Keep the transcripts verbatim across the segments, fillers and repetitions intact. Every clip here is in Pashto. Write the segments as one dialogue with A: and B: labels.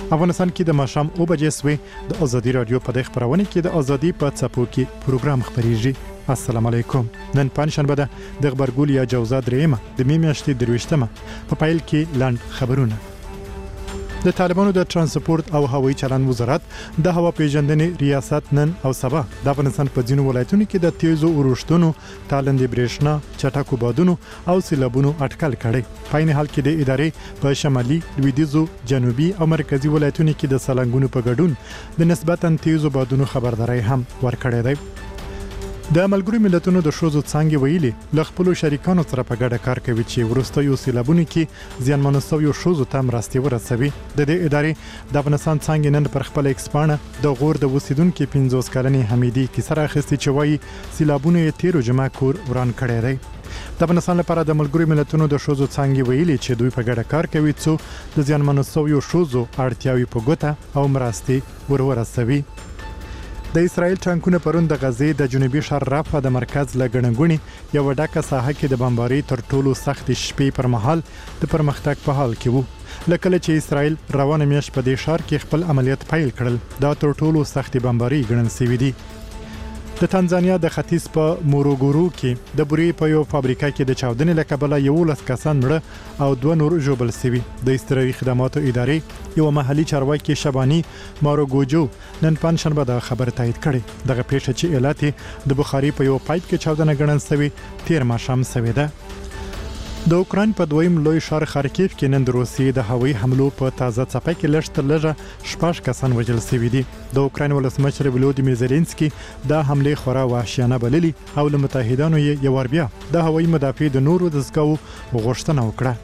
A: افغانستان کې د ماښام او بجې سوي د ازادي رادیو په د خبرونه کې د ازادي په څپو کې پروګرام خبريږي. السلام علیکم. نن پنځشنبه ده د خبرګول یا جوزا دریمه د می میاشتې درويشتمه په پایل کې لاند خبرونه. د طالبانو د ترانسپورت او هوایي چلند وزارت د هوا پیژندنې ریاست نن او سبا د افغانستان په ځینو ولایتونو کې د تیزو اورښتونو، تالندې برېښنا، چټکو بادونو او سیلابونو اټکل کړي. په عین حال کې د ادارې په شمالي، لویدیځو، جنوبي او مرکزی ولایتونو کې د سلنګونو په ګډون د نسبتاً تیزو بادونو خبرداري هم ورکړې ده. د ملګرو ملتونو د شوزو څنګه ویلي ل خپل شریکانو سره په ګډه کار کوي چې ورستیو سیلابونو کې زیانمن شوی شوزو ته مرستې ورسوي. د دې ادارې د افغانستان څنګه نن پر خپل ایکسپانه د غور د وسیدونکو پنځوس کلنې حمیدي کی سره اخیستي چې وایي سیلابونو یې تیرو جمع کور وران کړی دی. د افغانستان لپاره د ملګرو ملتونو د شوزو څنګه ویلي چې دوی په ګډه کار کوي چې د زیانمن شوی شوزو اړتیاوي په ګوته او مرستې ورورسوي. د اسرائیل ټانکونه پرون د غزې د جنوبي شهر رافا د مرکز لګڼګونی یو ډاکه ساحه کې د بمباري تر ټولو سخت شپې پر مهال د پرمختګ په حال کې وو. لکه چې اسرائیل روانه میاشت په دې شهر کې خپل عملیات پیل کړل، دا تر ټولو سخت بمباري ګڼل شوی دی. د تنزانیا د ختیځ په موروګورو کې د بوري په یو فابریکه کې د چاودنې لکبله یو لس کسان مړه او دوه نور ژوبل شوي. د استرالي خدماتو ادارې یو محلي چارواکي شبانی ماروګوجو نن پنځشنبه د خبر تایید کړي. دغه پیښه چې ایالت د بخاري په یو پایپ کې چاودنه ګڼل شوی تیر ماښام شوې ده. د اوکراین په دویم لوی ښار خارکیف کې نن د روسیې د هوایي حملو په تازه څپه کې لږ تر لږه شپږ کسان وژل شوي دي. د اوکراین ولسمشر ولودیمیر زيلنسکي دا حمله خورا وحشیانه بللي او له متحدانو یې یو ور بیا د هوایي مدافع د نورو د ځګو غوښتنه وکړه.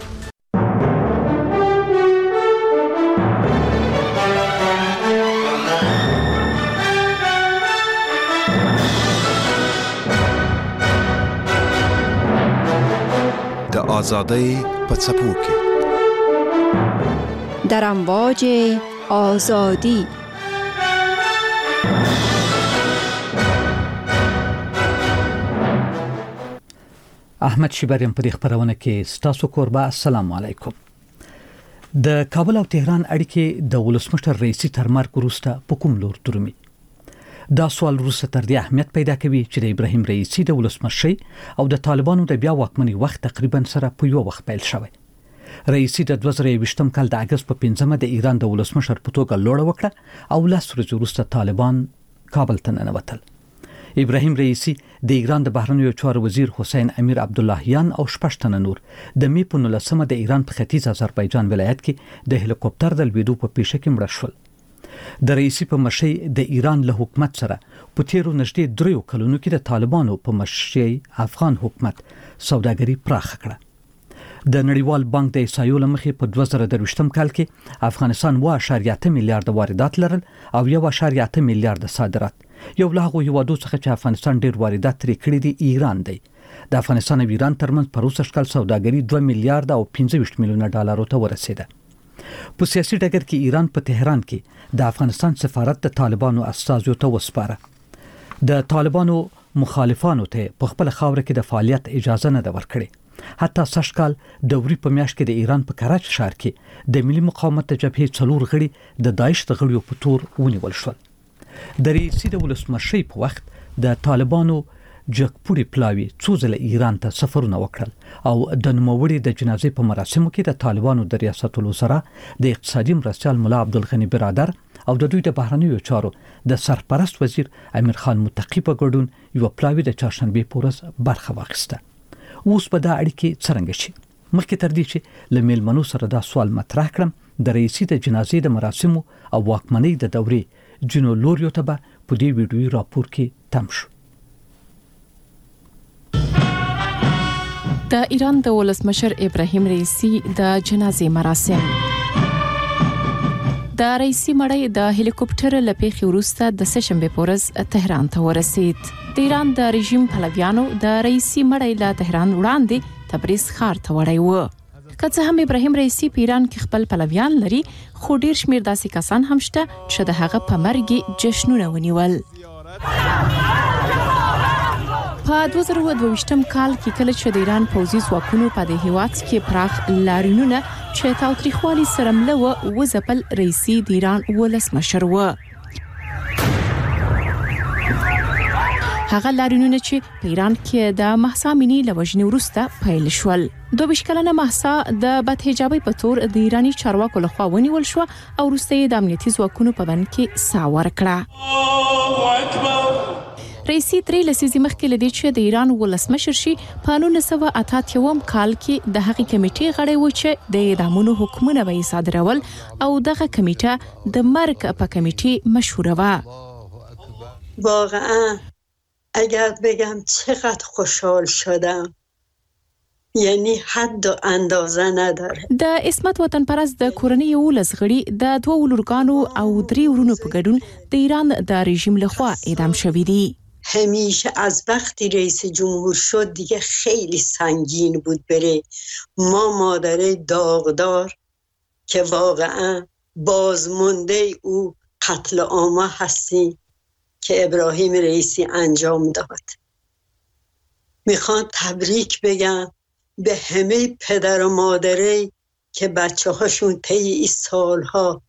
B: آزادی په څپو کې
C: در امواج آزادی.
D: احمد شیبریم په دې خبرونه کې ستاسو کوربه. السلام علیکم. د کابل او تهران اړیکې د ولسمشر رئیسي تر مرګ وروسته په کوم لور درومي؟ دا سوال وروسته تر دې اهمیت پیدا کوي چې د ابراهیم رئیسی د ولسمشي او د طالبانو د بیا واکمنۍ وخت تقریبا سره په یو وخت پیل شوی. رئیسی د دوه زره یوویشتم کال د اگست په پنځمه د ایران د ولسمشر په توګه لوړه وکړه او لس ورځې وروسته طالبان کابل ته ننوتل. ابراهیم رئیسی د ایران د بهرنیو چارو وزیر حسین امیر عبداللهیان او شپږ تنه نور د می په نولسمه د ایران په ختیځ آذربایجان ولایت کې د هلیکوپټر د لویدو په پیښه کې مړه شول. د رئیسی په مشي د ایران له حکومت سره په تیرو نږدې دریو کلونو کې د طالبانو په مشي افغان حکومت سوداګري پراخ کړه. د نړیوال بانک د ایسایو لمخې په دوه زره درویشتم کال کې افغانستان واحد اعشاریه اته میلیارډ واردات لرل او یو اعشاریه اته میلیارډ صادرات. یو له هغو هیوادو څخه چې افغانستان ډیر واردات لري کړي دي ایران دی. د افغانستان او ایران ترمنځ په روسي شکل سوداګري دوه میلیارډ او پنځه ویشت میلیونه ډالرو ته ورسیده. په سیاسي ډګر کې ایران په تهران کې د افغانستان سفارت د طالبانو استازو ته وسپاره. د طالبانو مخالفانو ته په خپل خاور کې د فعالیت اجازه نه ده ورکړې. حتی سږ کال د وری په میاشت کې د ایران په کراچي ښار کې د ملي مقاومت د جبهې څلور غړي د داعش د غړیو په تور ونیول شول. د رئیسي د ولسمشي په وخت د طالبانو جګپوري پلاوی څو ځله ایران ته سفرونه وکړل او د نوموړي د جنازې په مراسمو کې د طالبانو د ریاست الوزرا د اقتصادي مرستیال مولا عبدالغنی برادر او د دوی د بهرنیو چارو د سرپرست وزیر امیر خان متقی په ګډون یو پلاوی د چهارشنبه پورس برخه واخیسته. اوس په دا اړیکې څرنګه شي؟ مخکې تر دې چې له میلمنو سره دا سوال مطرح کړم، د رئیسي د جنازې د مراسمو او واکمنۍ د دورې جنو لوریو ته به په دې ویډیوي راپور کې تم شو.
E: د ایران د ولسمشر ابراهیم رئیسی د جنازې مراسم. د رئیسی مړی د هلیکوپټر له پیښې وروسته د سهشنبه په ورځ تهران ته ورسید. د ایران د رژیم پلویانو د رئیسی مړی له تهران وړاندې تبریز ښار ته وړی و. که څه هم ابراهیم رئیسی په ایران کې خپل پلویان لري، خو ډیر شمیر داسې کسان هم شته چې د هغه په مرګ جشنونه ونیول. په دوه زره دوه ویشتم کال کې کله چې د ایران پوځي ځواکونو په دې هیواد کې پراخ لاریونونه چې تاوتریخوالي سره مله و وځپل رئیسي د ایران ولسمشر و. هغه لاریونونه چې په ایران کې د مهسا امینی له وژنې وروسته پیل شول. دوه ویشت کلنه مهسا د بدحجابۍ په تور د ایراني چارواکو لخوا ونیول شو او وروسته یې د امنیتي ځواکونو په بند کې ساه ورکړه. رئیسي ترې لسیزې مخکې لدی چې د ایران ولسمشر شي په نولس سوه اته اتیا کال کې د هغې کمیټې غړی و چې د اعدامونو حکمونه به یې صادرول او دغه کمیټه د مرګ په کمیټې مشهوره وه.
F: واقعا اگر بگم چقدر خوشحال شدم یعنی حد و اندازه نداره.
E: د عصمت وطن پرست د کورنۍ ولس غړي د دوه ولورګانو او درې ورونو په ګډون د ایران د رژیم لخوا اعدام شوی دي.
F: همیشه از وقتی رئیس جمهور شد دیگه خیلی سنگین بود بره. ما مادره داغدار که واقعا بازمانده او قتل عام هستیم که ابراهیم رئیسی انجام داد. میخوام تبریک بگم به همه پدر و مادرایی که بچه هاشون طی این سالها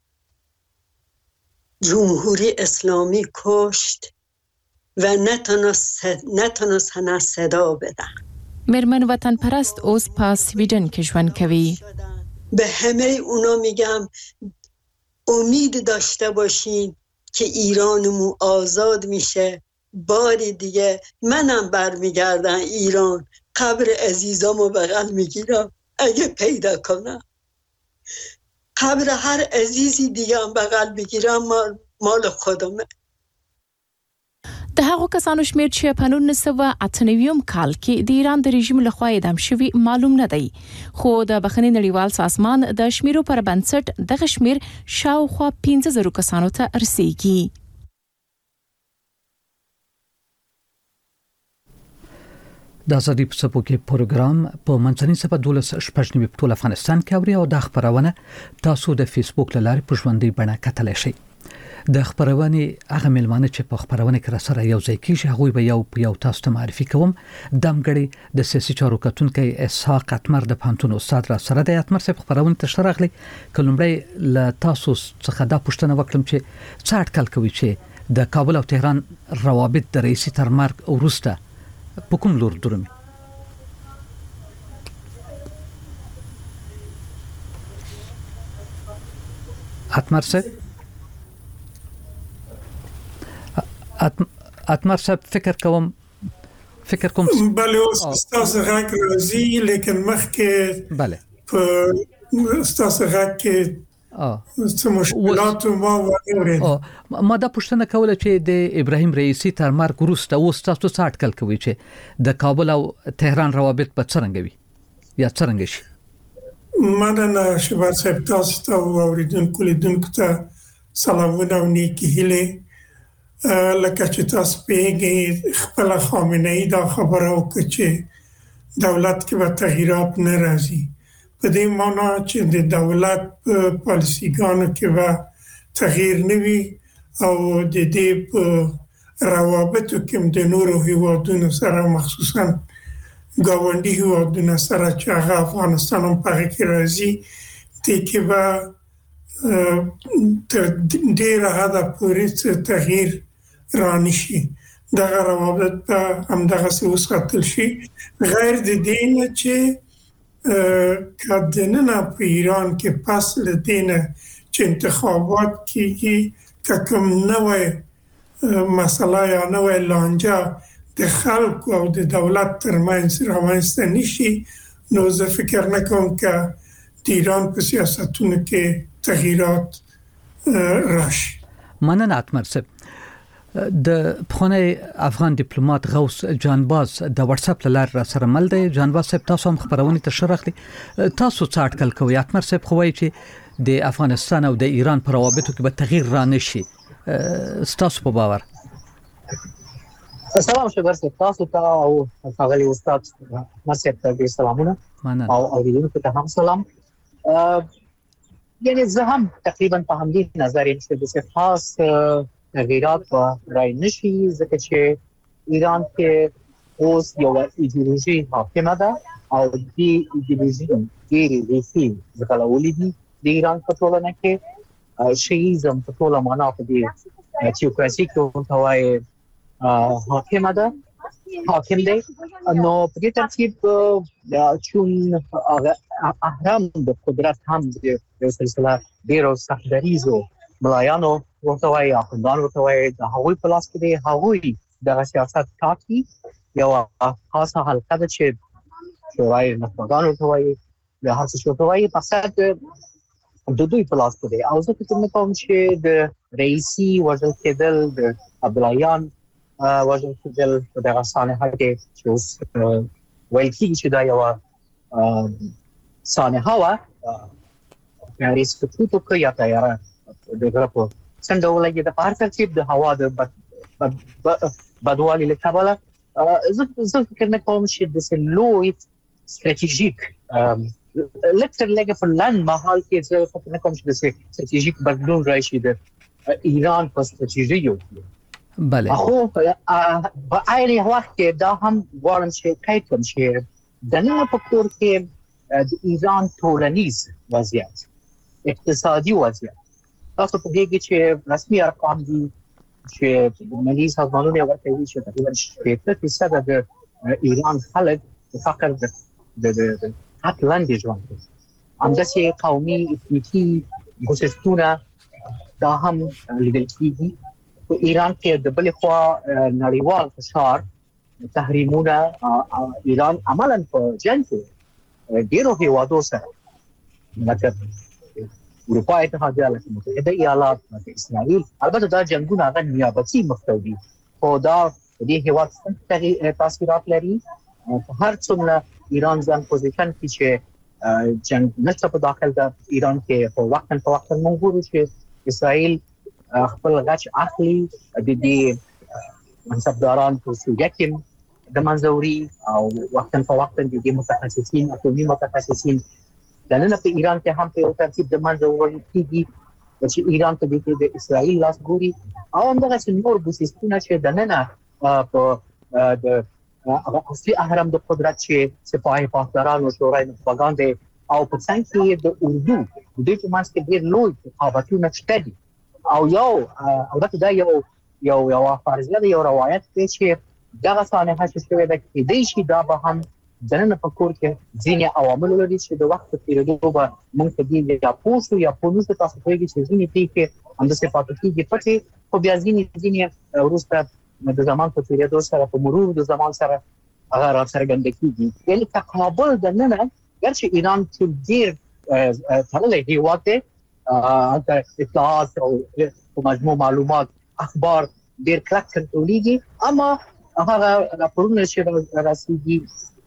F: جمهوری اسلامی کشت و نتونستن صدا بدن.
E: مرمن وطن پرست اوس په سویډن کې ژوند کوي.
F: به همه اونا میگم امید داشته باشین که ایرانمون آزاد میشه. بار دیگه منم برمیگردم ایران، قبر عزیزامو بغل میگیرم اگه پیدا کنم. قبر هر عزیزی دیگه هم بغل میگیرم، مال, مال خودمه.
E: د هغو کسانو شمیر چې په نولس سوه اته نوي کال کې د ایران د رژیم لخوا اعدام شوي معلوم نه دی، خو د بخښنې نړیوال سازمان د شمیرو پر بنسټ دغه شمیر شاوخوا پنځه زره کسانو ته رسیږي.
D: د ازادي په څپو کې پروګرام په منځنۍ سپه دولس شپږ نیمې په ټول افغانستان کې اوري او د خبرونه تاسو د فیسبوک له لارې په ژوندۍ بڼه کتلی شئ. د خبرونه هغه ملمانه چې په خبرونه کې را سره یو ځای کیږي هغه به یو یو تاسو ته معرفي کوم. دمګړي د سیاسي چارو کتونکو اسحاق اتمر د پانتون استاد را سره د اتمر صاحب خبرونه تشرغلي. کلمړی ل تاسو څخه دا پوښتنه وکړم چې څه اټکل کوي چې د کابل او تهران روابط د رئیسي تر مرګ وروسته په کوم لور درومي؟ اتمر صاحب اتمر صاحب فکر کوم فکر کوم
G: بله اوس تاسو غږ راځي لیکن مخکې
D: بله
G: په تاسو غږ کې اه څه مشکلات ما وګورئ.
D: ما دا پوښتنه کوله چې د ابراهیم رئیسی تر مرګ وروسته اوس تاسو څه اټکل کوي چې د کابل او تهران روابط په څرنګه وي یا څرنګه شي؟
G: مننه شبار صاحب، تاسو ته اوریدونکو لیدونکو ته سلامونه او نیکی هیلې. لکه چې تاسو پیږئ خپل خامنه ای دا خبره وکړه چې دولت کې به تغییرات نه راځي، په دې معنی چې د دولت پالیسیګانو کې به تغییر نه وي او د دې په روابطو کې د نورو هیوادونو سره مخصوصا ګاونډي هیوادونو سره چې هغه افغانستان هم په کې راځي د کې به تر ډیره حده پورې تغییر رانشي. دغه روابط به همدغسې وساتل شي، غیر د دې نه چې که دننه په ایران کې پس له دې نه چې انتخابات کېږي که کوم نوی مسله یا نوی لانجه د خلکو او د دولت ترمنځ رامنځته نشي، نو زه فکر نه کوم که د ایران په سیاستونو کې تغییرات راشي.
D: مننه اتمر صاحب. د پخوانی افغان ډیپلوماټ غوث جانباز د واتس اپ لار را سره مل دی. جانباز صاحب تاسو هم خبرونه تشرخلي، تاسو څه اټکل کوئ؟ اتمر صاحب خو وایي چې د افغانستان او د ایران پر روابطو کې به تغییر را نشي، تاسو په باور؟
H: سلام شبر صاحب، تاسو ته او ښاغلي استاد نصیب ته سلامونه او اوریدونکو ته هم سلام. یعنی زه هم تقریبا په همدې نظر یم چې د خاص تغییرات رای نشي، ځکه چې ایران کې اوس یو ایدئولوژي حاکمه ده او دې ایدئولوژي ډېرې ریښې ځغلولې دي د ایران په ټولنه کې. شیعیزم په ټوله معنا په دې تیوکراسي کې ورته وایي حاکمه ده، حاکم دی. نو په دې ترتیب چون اهرام د قدرت هم د یو سلسله ډېرو سختدریزو ملایانو ورته وایي، اخوندان ورته وایي، د هغوی په لاس کې دی. هغوی دغه سیاست ټاکي. یو خاصه حلقه ده چې شورای نخبگان ورته وایي، د هر څه ورته وایي، مقصد د دوی په لاس کې دی. او زه فکر نه کوم چې د رئیسي وژل کېدل، د عبداللهیان وژل کېدل په دغه سانحه کې چې اوس ویل کېږي چې دا یوه سانحه وه، رئیس سقوط وکړ یا طیاره د غره په څنډه ولګېده. په هر ترتیب د هوا د بدوالي له کبله زه فکر نه کوم چې داسې لوی ستراتیژیک لږ تر لږه په لنډ مهال کې زه فکر نه کوم چې داسې ستراتیژیک بدلون راشي د ایران په ستراتیژیو.
D: بله،
H: خو په عین وخت کې دا هم غواړم چې قید کړم چې دننه په کور کې د ایران ټولنیز وضعیت، اقتصادي وضعیت، تاسو پوهیږئ چې رسمي ارقام دي چې ملي سازمانونه ورکوي چې تقریبا شپږ فیصد د ایران خلک د فقر د د حد لاندې ژوند کوي. همداسې قومي اتنیکي ګوسستونه دا هم لیدل کېږي. په ایران کې د بلې خوا نړیوال فشار، تحریمونه، ایران عملاً په جنګ کې ډېرو هېوادو سره لکه اروپا اتحادیه، لکه متحده ایالات، لکه اسرائیل، البته دا جنګونه هغه نیابتي مخته دي، خو دا د دې هېواد څه تاثیرات لري. هر څومره ایران ځان پوزیشن کې چې جنګ نشته په داخل د ایران کې، په وخت په وخت موږ ګورو چې اسرائیل خپل غچ اخلي، د دې منصبداران په سوریه کې د منځوري او وخت په وخت د دې متخصصین، اقلیمي متخصصین دننه په ایران کې هم په یو ترتیب د منځوري کېږي چې ایران ته د اسرائیل لاس ګوري. او همدغسې نور ګوسستونه چې دننه په د اصلي اهرم د قدرت چې سپاهي پاسداران او شورای نخبگان دی، او په څنګ کې د اردو د دوی په منځ کې ډېر لوی رقابتونه شته دي. او یو البته دا یو یو یو فرضیه ده، یو روایت دی چې دغه سانحه چې شوې ده کېدای شي دا به هم دننه په کور کې ځینې عوامل لري چې د وخت په تېرېدو به موږ ته دي یا پوه شو یا پوه نه شو. تاسو پوهېږئ چې ځینې پېښې همداسې پاتې کېږي پټې، خو بیا ځینې ځینې وروسته د زمان په تېرېدو سره، په مرور د زمان سره هغه راڅرګنده کېږي. یعنې تقابل دننه ګرچې ایران چې ډېر تړلی هېواد دی، هلته اطلاعات او مجموع معلومات، اخبار ډېر کلک کنټرولېږي، اما هغه راپورونه چې راسېږي،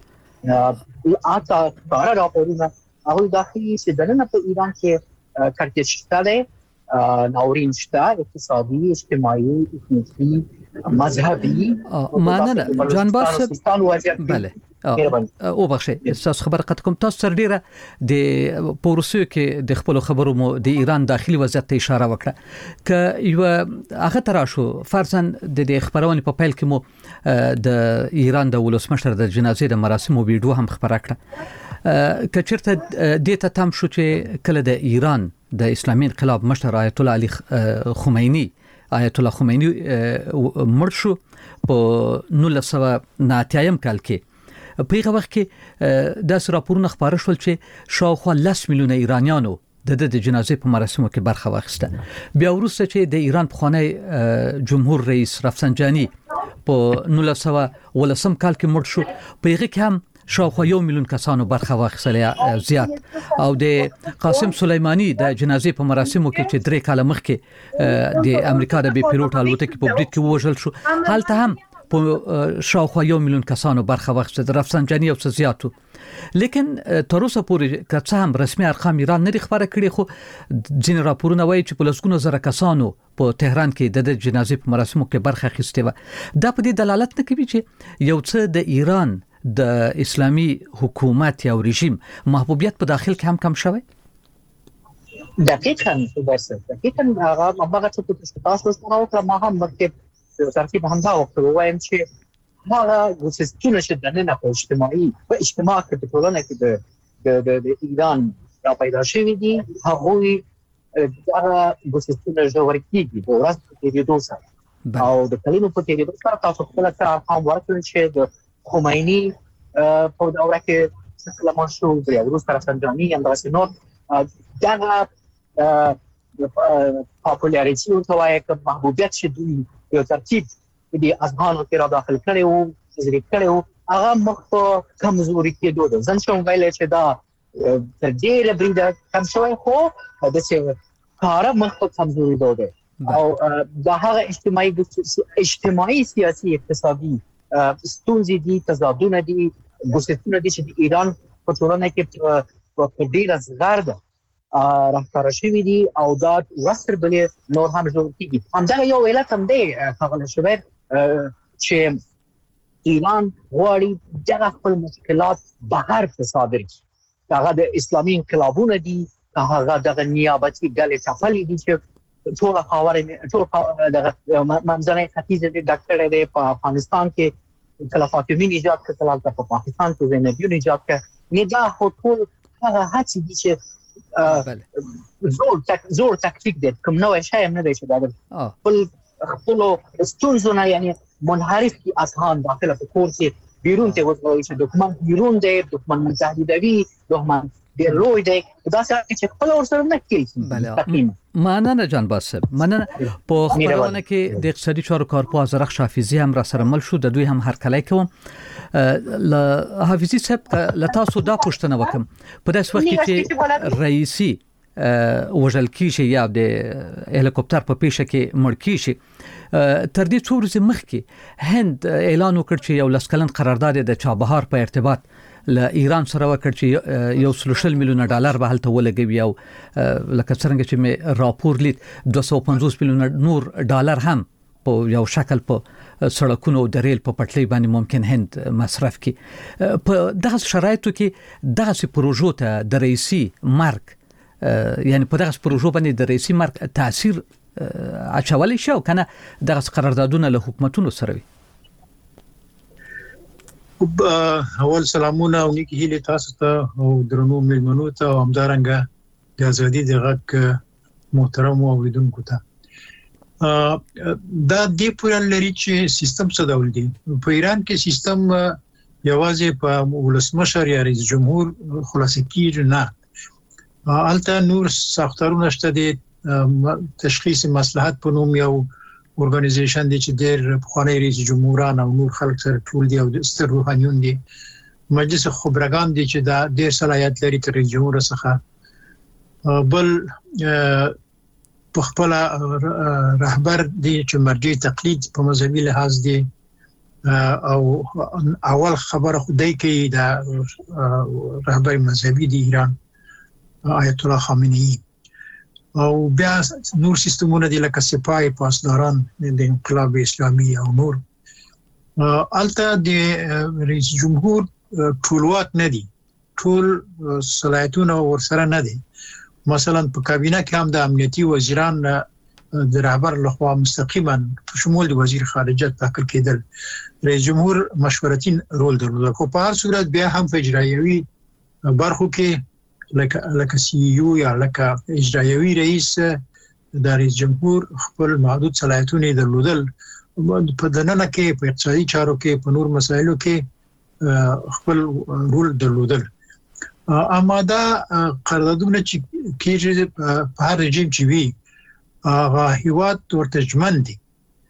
H: حتی ښکاره راپورونه، هغوی دا ښیي چې دننه په ایران کې کړکېچ شته دی، ناورین شته، اقتصادي، اجتماعي، اتنیکي، مذهبي.
D: مننه جانبار صاحب. بله او بخښه تاسو خبر قد کوم تاسو سره ډیره د پوروسیو کې د خپل خبرو مو د ایران داخلي وضعیت ته اشاره وکړه. ک یو هغه ترا شو فرضاً د خبرونه په پیل کې مو د ایران د ولسمشر د جنازې د مراسمو ویډیو هم خبره کړه. ک چیرته د ته تم شو چې کله د ایران د اسلامي انقلاب مشر آیت الله علي خمینی آیت الله خمینی مړ شو په نولس سوه نه اتیا کال کې. په هغه وخت کې د راپورونو خبره شول چې شاوخوا لس میلیونه ایرانیانو د د جنازې په مراسمو کې برخه واخیسته. بیا وروسته چې د ایران پخوانی جمهور رئیس رفسنجانی په نولس سوه ولسم کال کې مړ شو، په هغه کې هم شاوخوا یو میلیون کسانو برخه واخیستله زیات. او د قاسم سلیمانی د جنازې په مراسمو کې چې درې کاله مخکې د امریکا د بي پیلوټ الوتکې په برید کې ووژل شو، هلته هم په شاوخوا یو میلیون کسانو برخه واخیسته، د رفسنجانی او څه زیاتو. لیکن تر اوسه پورې که څه هم رسمي ارقام ایران نه خبره کړي، خو ځینې راپورونه وایي چې په لسګونو زره کسانو په تهران کې د جنازې په مراسمو کې برخه اخیستې وه. دا په دې دلالت نه کوي چې یو څه د ایران د اسلامي حکومت یا رژیم محبوبیت په داخل کې هم کم شوی؟
H: دقیقاً دقیقاً هغه هغه څه چې تاسو سره وکړه، ما هم مخکې ترتیب همدا وکړ، وایم چې هغه ګوسستونه چې دننه په اجتماعي په اجتماع کې په ټولنه کې د د د ایران را پیدا شوی دي هغه هغه ګوسستونه جوړ کیږي د ورځ په تیریدو سره او د کلینو په تیریدو سره تاسو خپل سره هم ورکړل چې د خمیني په دوره کې سلام شو د روس رفسنجانی اندرس نور دغه پاپولاریتی او توای که محبوبیت چې دوی یو ترتیب د اذهانو کې را داخل کړي او ذکر کړي او هغه مخ په کمزوري کې دوه ځن شو ویل چې دا تر ډیره بریده کم شوی خو د څه کار مخ په کمزوري دوه او دا هغه اجتماعي اجتماعي سیاسي اقتصادي ستونزې دي تضادونه دي ګوسستونه دي چې د ایران په ټولنه کې په ډیره زغرده راځي شوی دي او دا وستر بلې نور هم جوړ کیږي همدا یو علت هم دی هغه شوی چې ایران غواړي دغه خپل مشکلات بهر تصادر کړي هغه د اسلامي انقلابونه دي هغه د نیابتي ډلې چپلې دي چې ټول خاورې ټول د منځنۍ ختیځ د ډاکټر دی په افغانستان کې خلافت یمین ایجاد کړل په پاکستان کې زینبیون ایجاد کړ نه دا ټول هغه هڅې دي چې زور تک زور تکتیک دي کوم نوې شی هم نه دی چې دا خپل خپل ستونزونه یعنی منحرف کی اذهان داخله په کور کې بیرون ته وځي چې دښمن بیرون دی دښمن متحدوي دښمن ډیر لوی دی دا څه چې خپل ورسره نه کېږي
D: مننه جان باسب مننه په خبرونه کې د اقتصادي چارو کارپوه زرخ حافظي هم را سره مل شو د دوی هم هرکلی کوم ل حافظي صاحب ل تاسو دا پوښتنه وکم په داس وخت کې رئیسي وژل کیږي یا د هلیکوپټر په پیښه کې مړ کیږي تر دې څو ورځې مخکې هند اعلان وکړ چې یو لسکلن قرارداد د چابهار په ارتباط ل ایران سره وکړ چې یو سلوشل میلیون ډالر به هلته ولګوي او لکه څنګه چې مې راپور لید دوه سوه پنځوس میلیون نور ډالر هم په یو شکل په سړکونو او د ریل په پټلۍ باندې ممکن هند مصرف کړي په دغه شرایطو کې دغه پروژو ته د رئیسي مرګ یعنی په دغه پروژو باندې د رئیسي مرګ تاثیر اچولای شو کنه دغه قراردادونه له حکومتونو سره وي
I: اول سلامونه او نیکی هیله تاسو ته او درنو ملمنو ته او همدارنګه د ازادي دغه محترم اوریدونکو ته دا دی پوران لري چې سیستم څه ډول دی په ایران کې سیستم یوازې په ولسمشر یا رئیس جمهور خلاص کیږي نه البته نور ساختارونه شته دي تشخیص مصلحت په نوم یو ارګانیزیشن دي چې ډېر خواني رئیس جمهوران او نور خلک سره ټول دي او ستر روحانيون دي مجلس خبرګان دي چې دا ډېر صلاحیت لري تر رئیس جمهور څخه بل په خپل رهبر دي چې مرجع تقلید په مذهبي لحاظ دي او اول خبره خدای کوي دا رهبر مذهبي دي ایران آیت الله خامنه‌ای او بیا نور سیستمونه دي لکه سپای پاسداران د انقلاب اسلامي او نور البته د رئیس جمهور ټولوات نه دي ټول صلاحیتونه ورسره نه دي مثلا په کابینه کې هم د امنیتي وزیران د رهبر لخوا مستقیما په شمول د وزیر خارجه ټاکل کېدل رئیس جمهور مشورتي رول درلود خو په هر صورت بیا هم اجرایوي برخو کې لکه لکه سی یو یا لکه اجرایوي رئیس د رئیس جمهور خپل محدود صلاحیتونه درلودل په دننه کې په اقتصادي چارو کې په نور مسایلو کې خپل رول درلودل اما دا قراردادونه چې کېږي په هر رژیم چې وي هغه هیواد ورته ژمن دي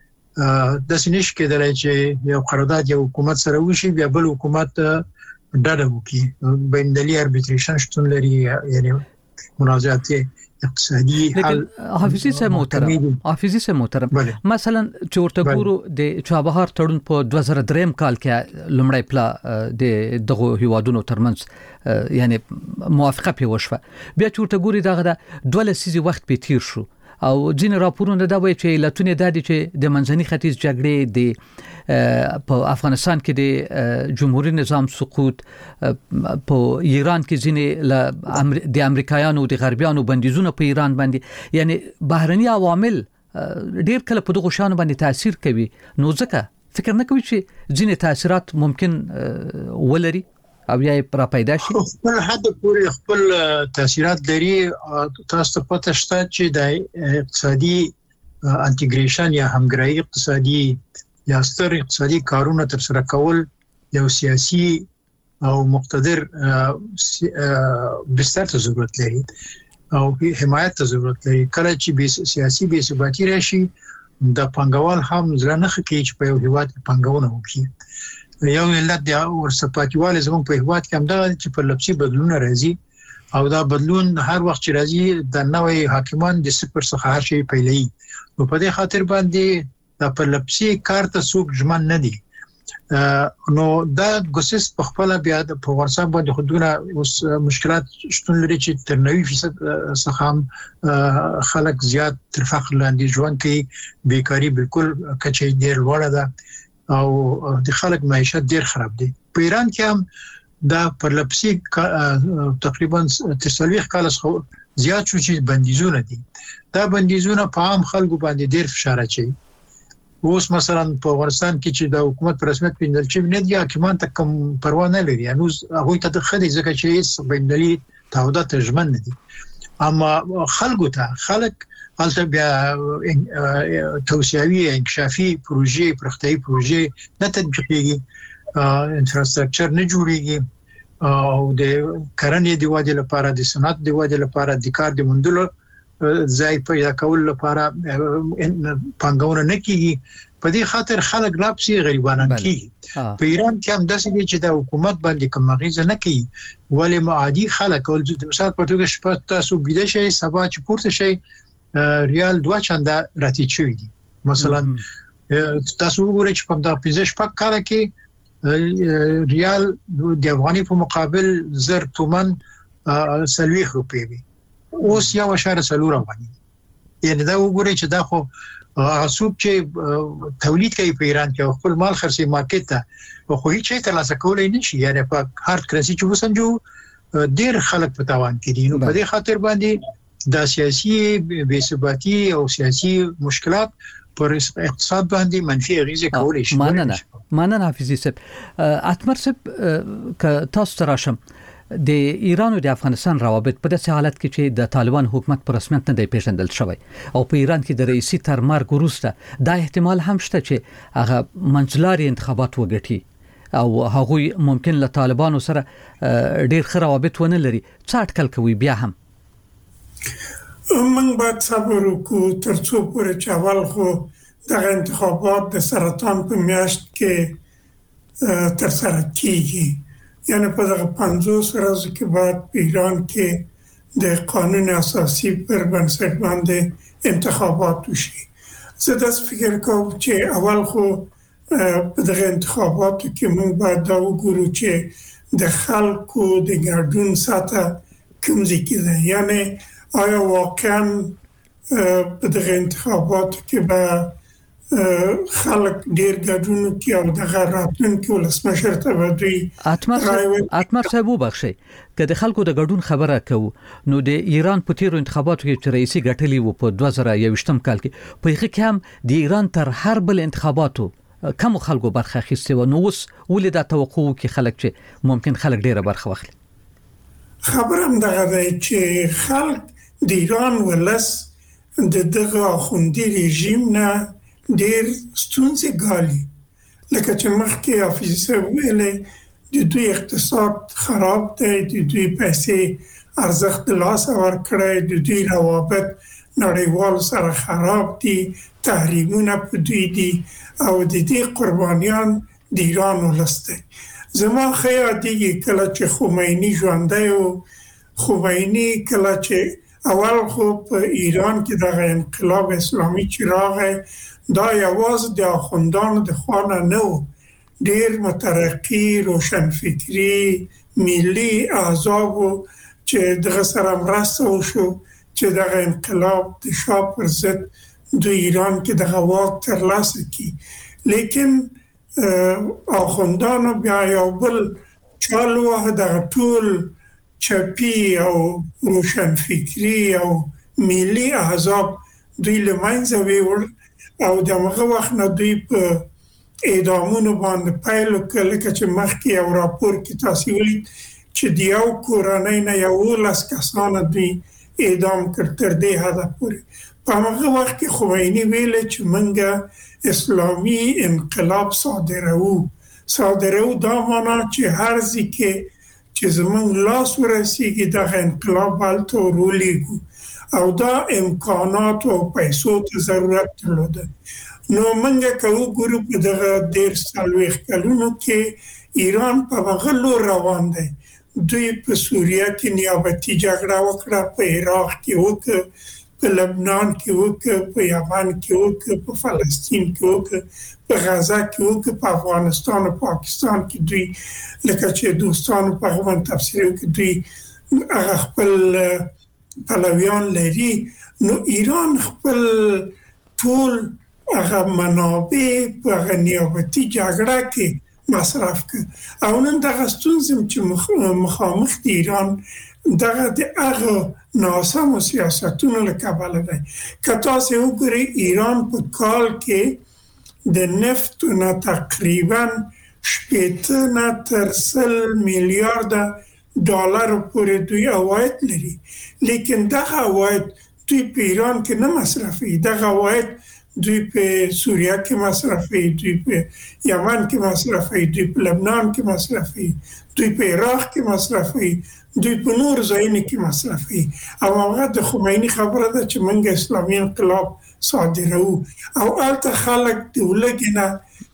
I: د سینش کې درای چې یو قرارداد یو حکومت سره وشي بیا بل حکومت ډاډه وکړي بین‌المللي اربیټریشن شتون لري یعنی منازعات اقتصادي حل
D: حافظي صاحب محترم حافظي صاحب محترم مثلا چې ورته ګورو د چابهار تړون په دوه زره درې کال کې لومړی پلا د دغه هیوادونو ترمنځ یعنی موافقه پیوښه بیا چې ورته ګوري دغه دوه لسیزې وخت په تیر شو او ځین راپورونه دا وایي چې لاتونه د دې چې د منځني ختیځ جګړې د په افغانستان کې د جمهوریت نظام سقوط په ایران کې ځین د امریکایانو د غربیانو بندیزونه په ایران باندې یعنی بهرني عوامل ډیر کله په دغه شان باندې تاثیر کوي نو ځکه فکر نه کوي چې ځینې تاثیرات ممکن ولري او یا پر پیدا شي؟
I: خپل حد پورې خپل تاثیرات لري. تاسو ته پته شته چې د اقتصادي انټیګریشن یا همګرایي اقتصادي یا ستر اقتصادي کارونه تر سره کول یو سیاسي او مقتدر بستر ته ضرورت لري او حمایت ته ضرورت لري. کله چې سیاسي بې ثباتي راشي د پنګوال هم ځل نه کوي چې په یو هیواد پنګونه وکړي. یو علت د ورسپاتیوال زموږ په هیواد کې هم دا چې په لپسي بدلون راځي او دا بدلون هر وخت چې راځي د نوې حاکمان د صفر څخه هر شي پیلوي. نو په دې خاطر باندې د په لپسي کار ته څوک ژمن نه دي. نو دا ګوسس په خپل بیا د افغانستان باندې خودونه اوس مشکلات شتون لري چې تر نوي فیصد څخه هم خلک زیات تر فقر لاندې ژوند کوي. بیکاری بالکل کچې ډیر لوړه ده او د خلک معیشت ډیر خراب دي. په ایران کې هم دا پرلپسي تقریبا تر څلوېښت کال څخه زیات شو چې بندیزونه دي. دا بندیزونه په عام خلکو باندې ډیر فشار اچوي. اوس مثلا په افغانستان کې چې د حکومت پر رسمیت پیندل چې نه دي حاکمان ته کوم پروا نه لري. نو هغه ته د خدي ځکه چې بندلي تعهدات ژمن نه دي. اما خلکو ته خلک حالته بیا توسعوي انکشافي پروژې پرختي پروژې نه تطبیقېږي. انفراستراکچر نه جوړېږي او د کرنې د ودې لپاره د صنعت د ودې لپاره د کار د مندلو ځای پیدا کول لپاره پنګونه نه کیږي. په دې خاطر خلک لاپسي غریبانان کیږي. په ایران کې هم داسې دي چې د حکومت باندې کوم غیزه نه کوي ولی معادي خلک ول د مثال په توګه شپه تاسو بيده شي سبا چې پورته شي ریال دوه چنده راټیټ شوی دي. مثلا تاسو وګورئ چې په دغه پنځه شپږ کال کې ریال د افغاني په مقابل زر تومن سلويخ روپی وي. اوس یو اشاره سلور افغاني. یعنی دا وګورئ چې دا خو غصوب چې تولید کوي په ایران کې خپل مال خرڅي مارکیټ ته خو هیڅ ته لاسه کولای نشي. یعنی په هارد کرنسي چې وسنجو ډیر خلک په تاوان کې دي. نو په دې خاطر باندې د سیاسي بې ثباتي او سیاسي مشکلات پر اقتصاد باندې منفي اغیزه کولای شي.
D: مننه مننه حافظي صاحب. اتمر صاحب ک تاسو تراشم د ایران او د افغانستان روابط په داسې حالت کې چې د طالبان حکومت پر رسمیت نه دی پیژندل شوی او په ایران کې د رئیسي تر مرګ وروسته دا احتمال هم شته چې هغه منځلاري انتخابات وګټي او هغه ممکن له طالبانو سره ډیر ښه روابط ونه لري. څه اټکل کوي بیا هم؟
G: موږ باید صبر وکړو تر څو پورې چې اول خو دغه انتخابات د سرطان په میاشت کې تر سره کیږي. یعنی په دغه پنځوس ورځو کې بعد په ایران کې د قانون اساسي پر بنسټ باندې انتخابات وشي. زه داس فکر کوم چې اول خو په دغه انتخاباتو کې موږ باید دا وګورو چې د خلکو د ګډون ساته کوم ځای کې ده. یعنی آیا واقعا په دغه انتخاباتو کې به خلک ډیر ګډون کوي او دغه راتلونکي ولسمشر ته ودی.
D: اتمر اتمر صاحب وبخښي که د خلکو د ګډون خبره کوو نو د ایران په تیرو انتخاباتو کې چې رئیسي ګټلي وو په دوه زره یوویشتم کال کې په هغه کې هم د ایران تر هر بل انتخاباتو کم خلکو برخه اخیستې و. نو اوس ولې دا توقع کې خلک چې ممکن خلک ډیره برخه واخلي؟
G: خبرم دغه دی چې خلک د ایران ولس د دغه خوندي رژیم نه ډیر ستونزې ګالي. لکه چې مخکې حافظ ویلې د دوی اقتصاد خراب دی، د دوی پیسې ارزښت لاس ورکړی، د دوی روابط نړیوال سره خراب دي، تحریمونه په دوی دي او د دې قربانیان د ایران ولس دی. زما ښه یادېږي کله چې خمیني ژوندی و. خمیني کله چې اول خو په ایران کې دغه انقلاب اسلامي چې راغی دا یوازې د اخوندانو د خوا نه نه و. ډېر مترقي روشنفکري ملي احزاب چې دغه سره مرسته وشو چې دغه انقلاب د شاه پر ضد د ایران کې دغه واک ترلاسه کړي. لیکن اخوندانو بیا یو بل چال وه دغه ټول چپي او روشنفکري او ملي احزاب دوی له منځه ویوړ او دغه وخت نه دوی په اعدامونو باندې پیل وکړ چې مخکې یو راپور کې تاسو ویلي چې د یو کورنۍ نه یو لس کسان دوی اعدام کړ تر دې حد پورې. په هغه وخت کې خمیني ویل چې منګه اسلامي انقلاب صادرو صادرو دا معنا چې هر ځکه چې زمونږ لاس ورسیږي د انقلاب حالت ورولېږو او دا امکانات او پیسو ته ضرورت درلوده. نو منګه کوو ګورو په دغه ډیر سالويخ کلونو کې ایران په غلو روان دی. دوی په سوریه کې نیابتي جګړه وکړه، په عراق کې وکړه، په لبنان کې وکړه، په یمن کې وکړه، په فلسطین کې وکړه، په غزه کې وکړه، په افغانستان او پاکستان کې دوی لکه چې دوستان په هغه تفسیر کې دوی هغه خپل پلویان لري. نو ایران خپل ټول هغه منابع په هغه نیابتي جګړه کې مصرف کړ او نن دغه ستونزې چې مخامخ دي ایران دغه د هغه ناسم سیاستونو له کبله دی. که تاسو وګورئ ایران په کال کې د نفت نه تقریبا شپېته نه تر سل میلیارده ډالر پورې دوی عواید لري، لیکن دغه عواید دوی په ایران کې نه مصرفي، دغه عواید دوی په سوریه کې مصرفي، دوی په یمن کې مصرفي، دوی په لبنان کې مصرفي، دوی په عراق کې مصرفي، دوی په نور ځایونو کې مصرفي. او هغه د خمیني خبره ده چې موږ اسلامي انقلاب صادرو او الته خلک د ولګنه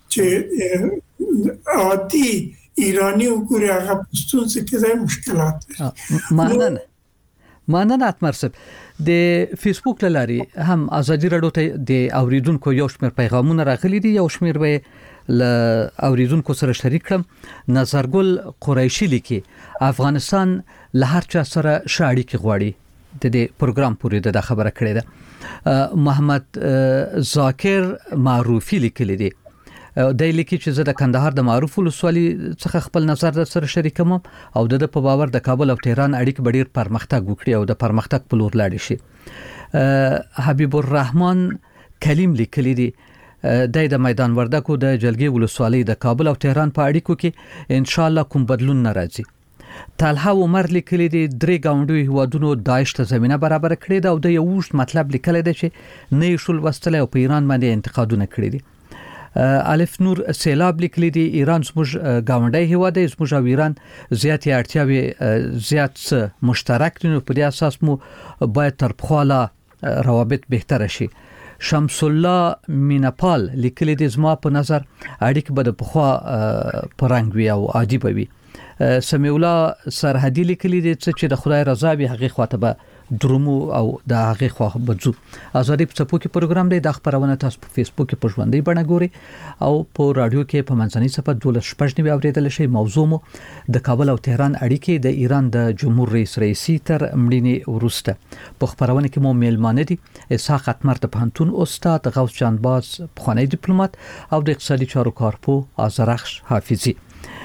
G: چې عادي ایرانی وګوري هغه پښتونڅ کې ځای مشکلات.
D: مننه مننه اتمرسب. د فیسبوک لاري هم ازادي رادیو ته د اوریدونکو یو شمېر پیغامونه راغلي دي، یو شمېر به ل اوریدونکو سره شریک کړم. نظرګل قریشی لیکي افغانستان له هر چا سره شاړي کې غواړي، د دې پروګرام پورې د خبره کړې ده. محمد ذاکر معروفي لیکلی دی د لیکي چې زه د کندهار د معروف ولسوالي څخه خپل نظر در سره شریکوم او د په باور د کابل او تهران اړیکې ډېر پرمختګ وکړي او د پرمختګ په لور لاړ شي. حبیب الرحمن کلیم لیکلی دی د میدان وردګو د جلګي ولسوالي د کابل او تهران په اړیکو کې ان شاء الله کوم بدلون ناراضي. طلحه عمر لیکلی دی درې گاونډي هوادونو داعش ته زمينه برابر کړې ده او د یو وشت مطلب لیکلی دی چې نه شول وستل او په ایران باندې انتقادونه کړی دي. الف نور سیلاب لیکلی دی ایران زموږ گاونډي هیواد دی، زموږ او ایران زیات اړتیاوي زیات مشترک دي، نو په دې اساس مو باید تر پخواله روابط بهتر شي. شمس الله مینپال لیکلی دی زما په نظر اړیک به د پخوا پرنګ وی او عادي وي. سمیع الله سرحدي لیکلی دی چې د خدای رضا به هغه خواته به درومو او د هغه خو بځو. ازادي په چپو کې پروګرام دی، د خبرونه تاسو په فیسبوک کې په ژوندۍ بڼه ګوري او په رادیو کې په منځنۍ صفحه دولس شپږ نیو اوریدل شي. موضوع مو د کابل او تهران اړیکې د ایران د جمهور رئیس رئیسي تر مړینې وروسته. په خبرونه کې مو میلمانه دي اسحاق اتمر د پهنتون استاد، غوث جانباز پخوانی ډیپلوماټ او د اقتصادي چارو کارپو آذرخش حافظي.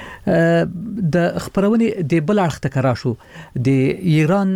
D: د خبرونه د بل اړخ ته کرا شو د ایران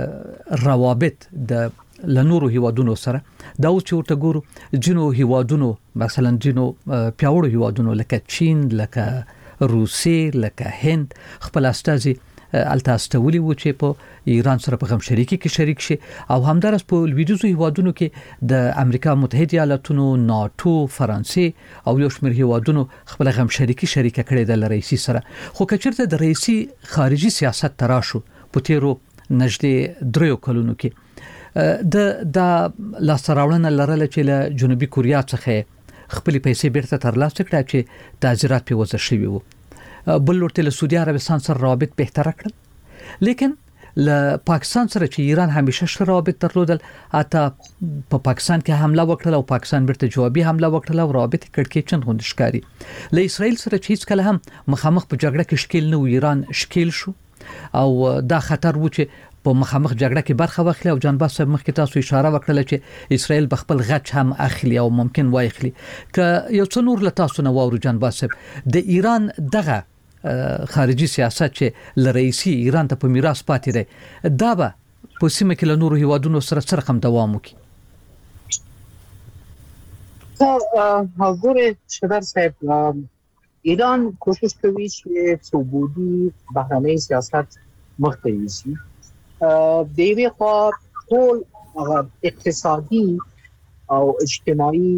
D: روابط د لنورو هیوادونو سره دا اوس چې ورته ګورو جنو هیوادونو مثلا جنو پیاوړو هیوادونو لکه چین، لکه روسي، لکه هند خپل استازي الته استولي و چې په ایران سره په غم شریکي کې شریک شي او همدارس په لویدیزو هیوادونو کې د امریکا متحده ایالاتونو، ناتو، فرانسې او یو شمېر هیوادونو خپل غم شریکي شریکه کړې د رئیسي سره. خو کچرته د رئیسي خارجي سیاست تراشو په تیرو نږدې دریو کلونو کې د د لاسراوړنه لرله چې له جنوبي کوریا څخه خپل پیسې بیرته ترلاسه کړه چې تعزیرات په وزر شوی وو. بل ورته له سعودي عربستان سره روابط بهتر کړل، لیکن له پاکستان سره چې ایران همیشه ش روابط درلودل، اته په پاکستان کې حمله وکړه او پاکستان بیرته جوابي حمله وکړه او روابط کړکېچن غوند ښکاری. له اسرائیل سره چې هیڅ کله هم مخامخ په جګړه کې شکیل نه و، ایران شکیل شو او دا خطر و چې په مخامخ جګړه کې برخه واخلي او جانباز صاحب مخکې تاسو اشاره وکړه چې اسرائیل بخپل غچ هم اخلي او ممکن واخلي. ک یو څو نور له تاسو نه وورو جانباز صاحب د ایران دغه خارجي سیاست چې لرئیسي ایران ته په میراث پاتې دی دا به په سیمه کې له نورو هیوادونو سره سره هم دوام وکړي.
H: ګوره شبر صاحب ایران کوشش کوي چې ثبوتي بهرنی سیاست مخته یوسي د یوې خوا ټول اقتصادي او اجتماعي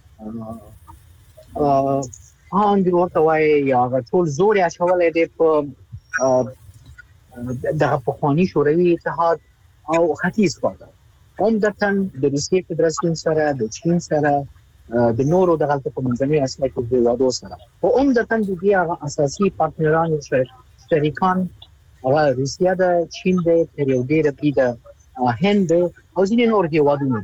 H: ان د ورته وایي یا ټول زور یې اچولی دی په دغه پخواني شوروي اتحاد او ختیځ خواته عمدتاً د روسیې فدراسیون سره د چین سره د نورو د غلطه په منځنۍ اسیا کې د وادو سره او عمدتاً د دې هغه اساسي پارتنران او شریکان هغه روسیا د چین د تر یو ډېر پیډه هند او ځینې نور هیوادونه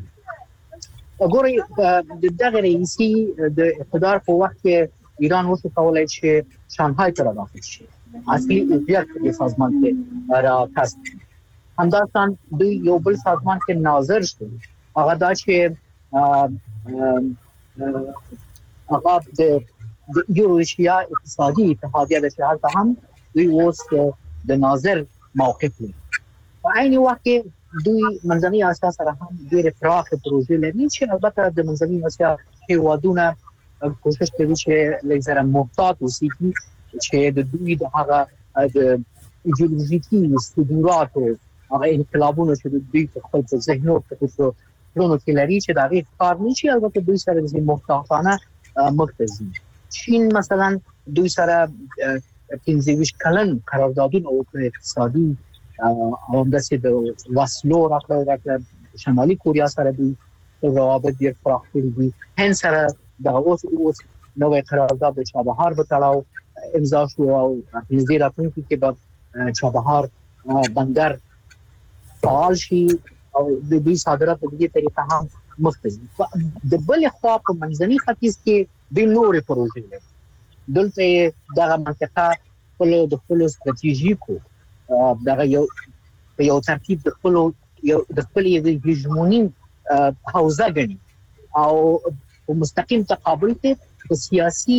H: وګورئ د دغه رئیسي د اقتدار په وخت کې ایران وسو کولای چې شانګهای ته داخل شي اصلي اوبجیکټ د سازمان کې را کاست همدارسان دوی یو بل سازمان کې ناظر شو هغه دا چې هغه د یوروشیا اقتصادي اتحادیه د شهر ته هم دوی اوس د ناظر موقف لري په عین وخت کې دوی منځنۍ اسیا سره هم ډېر پراخ پروژې لري چې البته د منځنۍ اسیا هیوادونه کوشش کوي چې لږ محتاط اوسي چې د دوی د هغه د ایدئولوژیکي صدورات او هغه انقلابونه چې د دوی په خپل ذهنو کې پرونو کې لري چې دا غي کار نشي البته دوی سره د محتاطانه مختصي چین مثلا دوی سره پنځه ویشت کلن قراردادونه او اقتصادي او د وسلو راکړه شمالي کوریا سره دوی روابط ډیر پراخ کړي دي هند سره د اوس اوس نوې قرارداد د چابهار په تړاو امضا شو او نږدې راتلونکي کې به چابهار بندر فعال شي او د دې صادرات په دې طریقه هم مختصي د بل خوا په منځني ختیځ کې د نورې پروژې لري دلته دغه منطقه خپل د خپل ستراتیژیکو دغه یو یو ترتیب د خپل یو د خپل یوې هیجمونی حوزه غني او په مستقیم تقابل کې په سیاسي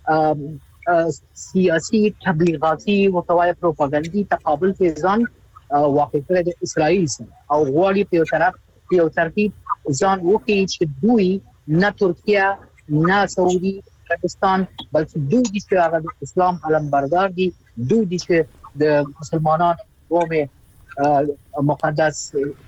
H: سیاسي تبلیغاتي متوای پروپاګاندا تقابل کې ځان واقع کړی د اسرائیل سره او غواړي په یو طرف په یو ترتیب ځان وکړي چې دوی نه ترکیه نه سعودي عربستان بلکې دوی چې هغه د اسلام علمبردار دي دوی چې د مسلمانانو قوم مقدس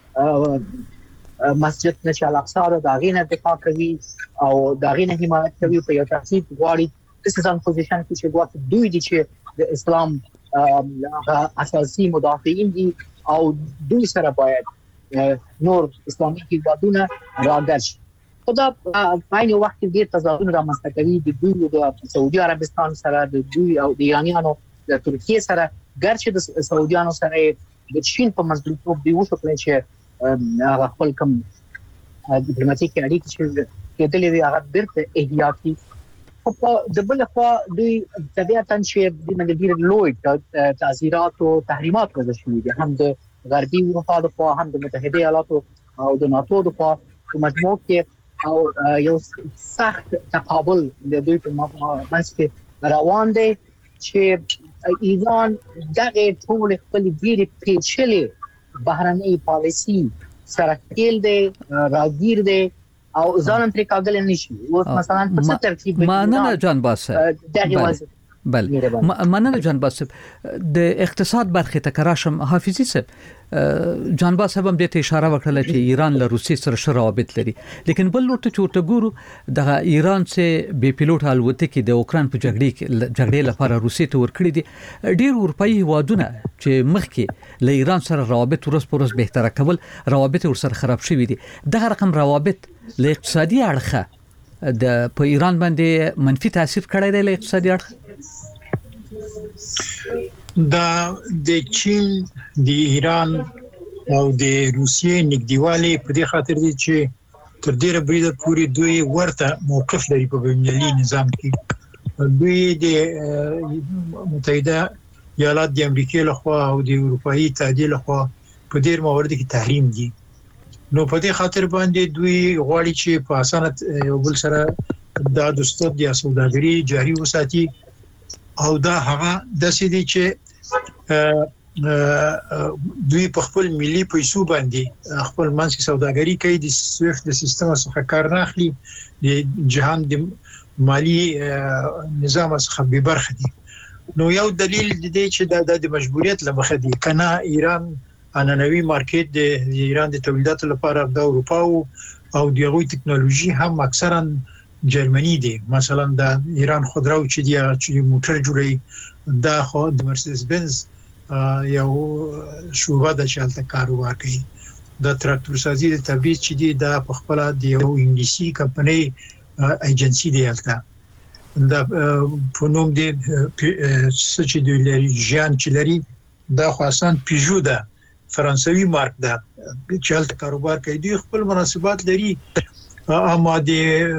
H: مسجد نشه الاقصی دا غینه دفاع کوي او دا غینه حمایت کوي په یو ترتیب غواړي د ځان پوزیشن کې چې غواړي دوی چې د اسلام اساسي مدافعین دي او دوی سره باید نور اسلامي هیوادونه راګرځي خدا په عین وخت کې د تضادونه رامنځته کوي د دوی د سعودي عربستان سره د دوی او د ایرانیانو د ترکیه سره ګرچې د سعودیانو سره د چین په مزدورتوب دی وشو کله چې هغه خپل کوم ډیپلوماټیک اړیکې چې کېدلې وي هغه بیرته احتیاطي په د بل خوا دوی طبيعتاً چې د مګډیر لوی تعزیرات او تحریمات وضع شوي دي هم د غربي اروپا د خوا هم د متحده ایالاتو او د ناتو د خوا په مجموع کې او یو سخت تقابل د دوی په منځ کې روان دی چې ایران دغه ټول خپل ډېری پیچلې بهرنۍ پالیسي سره کېل دی راګیر دی او ځان تر کاغل نشي او مثلا په څه ترتیب
D: مننه جان باسه بل مننه جان باسه د اقتصاد برخه ته کراشم حافظي صاحب جان باسه هم د ته اشاره وکړه چې ایران له روسي سره ښه روابط لري لیکن بل ورته چورته ګورو د ایران څخه بي پيلوټ الوتکې د اوکران په جګړې کې جګړې لپاره روسي ته ورکړي دي ډیر اروپאי هوادونه چې مخکې له ایران سره روابط ورس پورس بهتره کول روابط ورسره خراب شوي دي دغه رقم روابط له اقتصادي اړخه د په ایران باندې منفي تاثیر کړی دی له اقتصادي اړخه
I: دا د چین د ایران او د روسیې نږدېوالی په دې خاطر دی چې تر ډیره بریده پورې دوی ورته موقف لري په بین‌المللي نظام کې دوی د متحده ایالات د امریکا لخوا او د اروپאי اتحادیه لخوا په ډیر موارد کې تحریم دي نو په دې خاطر باندې دوی غواړي چې په اسانه یو بل سره د دوستۍ یا سوداګري جاري وساتي او دا هغه د سې دي چې دوی په خپل ملي پیسو باندې خپل منځي سوداګري کوي د سویفت د سیستم څخه کار نه اخلي د جهان د مالی نظام څخه به برخه دي نو یو دلیل دی چې د مجبوریت لمخه دي کنه ایران انانوي مارکیټ د ایران د تولیداتو لپاره د اروپا او د هغوی ټکنالوژي هم اکثرا جرمني دي مثلا د ایران خودرو چې دی چې موټر جوړي دا خو د مرسيدس بنز یو شوبه د چالت کاروبار کوي د تراکتور سازي د تبریز چې دی د خپل د یو انګلیسي کمپنۍ ایجنسی دی البته دا په نوم دی چې د لریجان چې لري دا خاصان پیژو ده فرانسوي مارک ده چالت کاروبار کوي دی خپل مناسبات لري اما د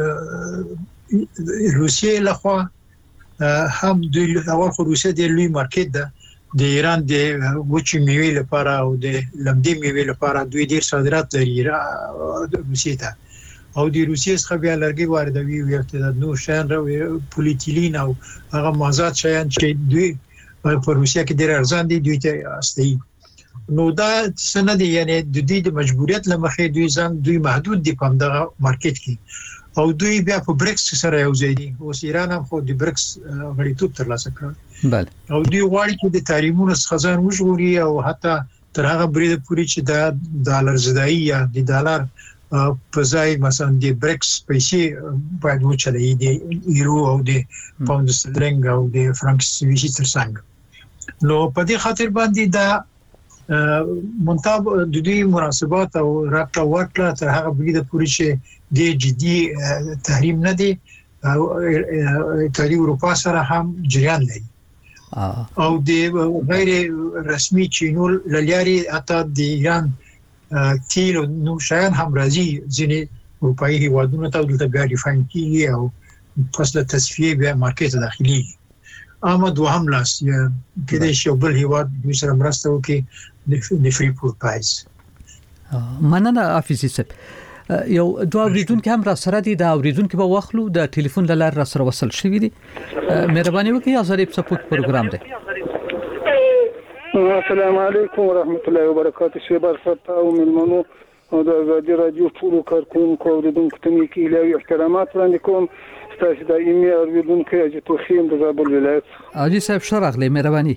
I: روسیې لخوا هم د اول خو روسیې د لوی مارکیټ ده د ایران د وچې میوې لپاره او د لمدې میوې لپاره دوی ډیر صادرات لري روسیې ته او د روسیې څخه بیا لرګي واردوي او ارتداد نو شان او پولیتیلین او هغه مواد شیان چې دوی په روسیې کې ډیر ارزان دي دوی ته استي نو دا سند یعنی د دې د مجبوریت لمخې دوی ځان دوی محدود دي په دغه مارکیټ کې او دوی بیا په بریکس سره یو ځای دي او ایران هم خو د بریکس غړیتوب ترلاسه کړ
D: بله
I: او دوی غواړي چې د تحریمونو څخه ځان وژغوري او حتی تر هغه بریده پورې چې د ډالر زدایي یا د ډالر په ځای مثلا د بریکس پیسې باید وچلوي د یورو او د پاوند سترلینګ او د فرانک سویسي ترڅنګ نو په دې خاطر باندې دا منتاب د دې مناسبات او راکړه ورکړه تر هغه بریده پورې چې د جدي تحریم نه دي او اتحادیه اروپا سره هم جریان لري او د غیر رسمي چینول للیاري اته د ایران تیل نو شایان هم راځي ځینې اروپایي هیوادونو ته د بیا ریفاین کیږي او فصل تصفیه بیا مارکیټ داخلي اما دوهم لاس کله چې بل هیواد د سره مرسته وکړي د فری پور پایس
D: مننه حافظ صاحب یو دوه اوریدونکو هم را سره دي دا اوریدونکو په واخلو د ټلیفون له لارې را سره وصل شوی دي مهرباني وکړئ ازارې په سپورت پروګرام دی
J: السلام علیکم ورحمت الله وبرکاته شباب فتاو ملمنو او د ازادي رادیو ټول کارکونکو اوریدونکو ته مې کیلې احترامات وړاندې کوم تاسو د ایمي اوریدونکو چې توخیم د زابل ولایت
D: حاجی صاحب شرح لې مهرباني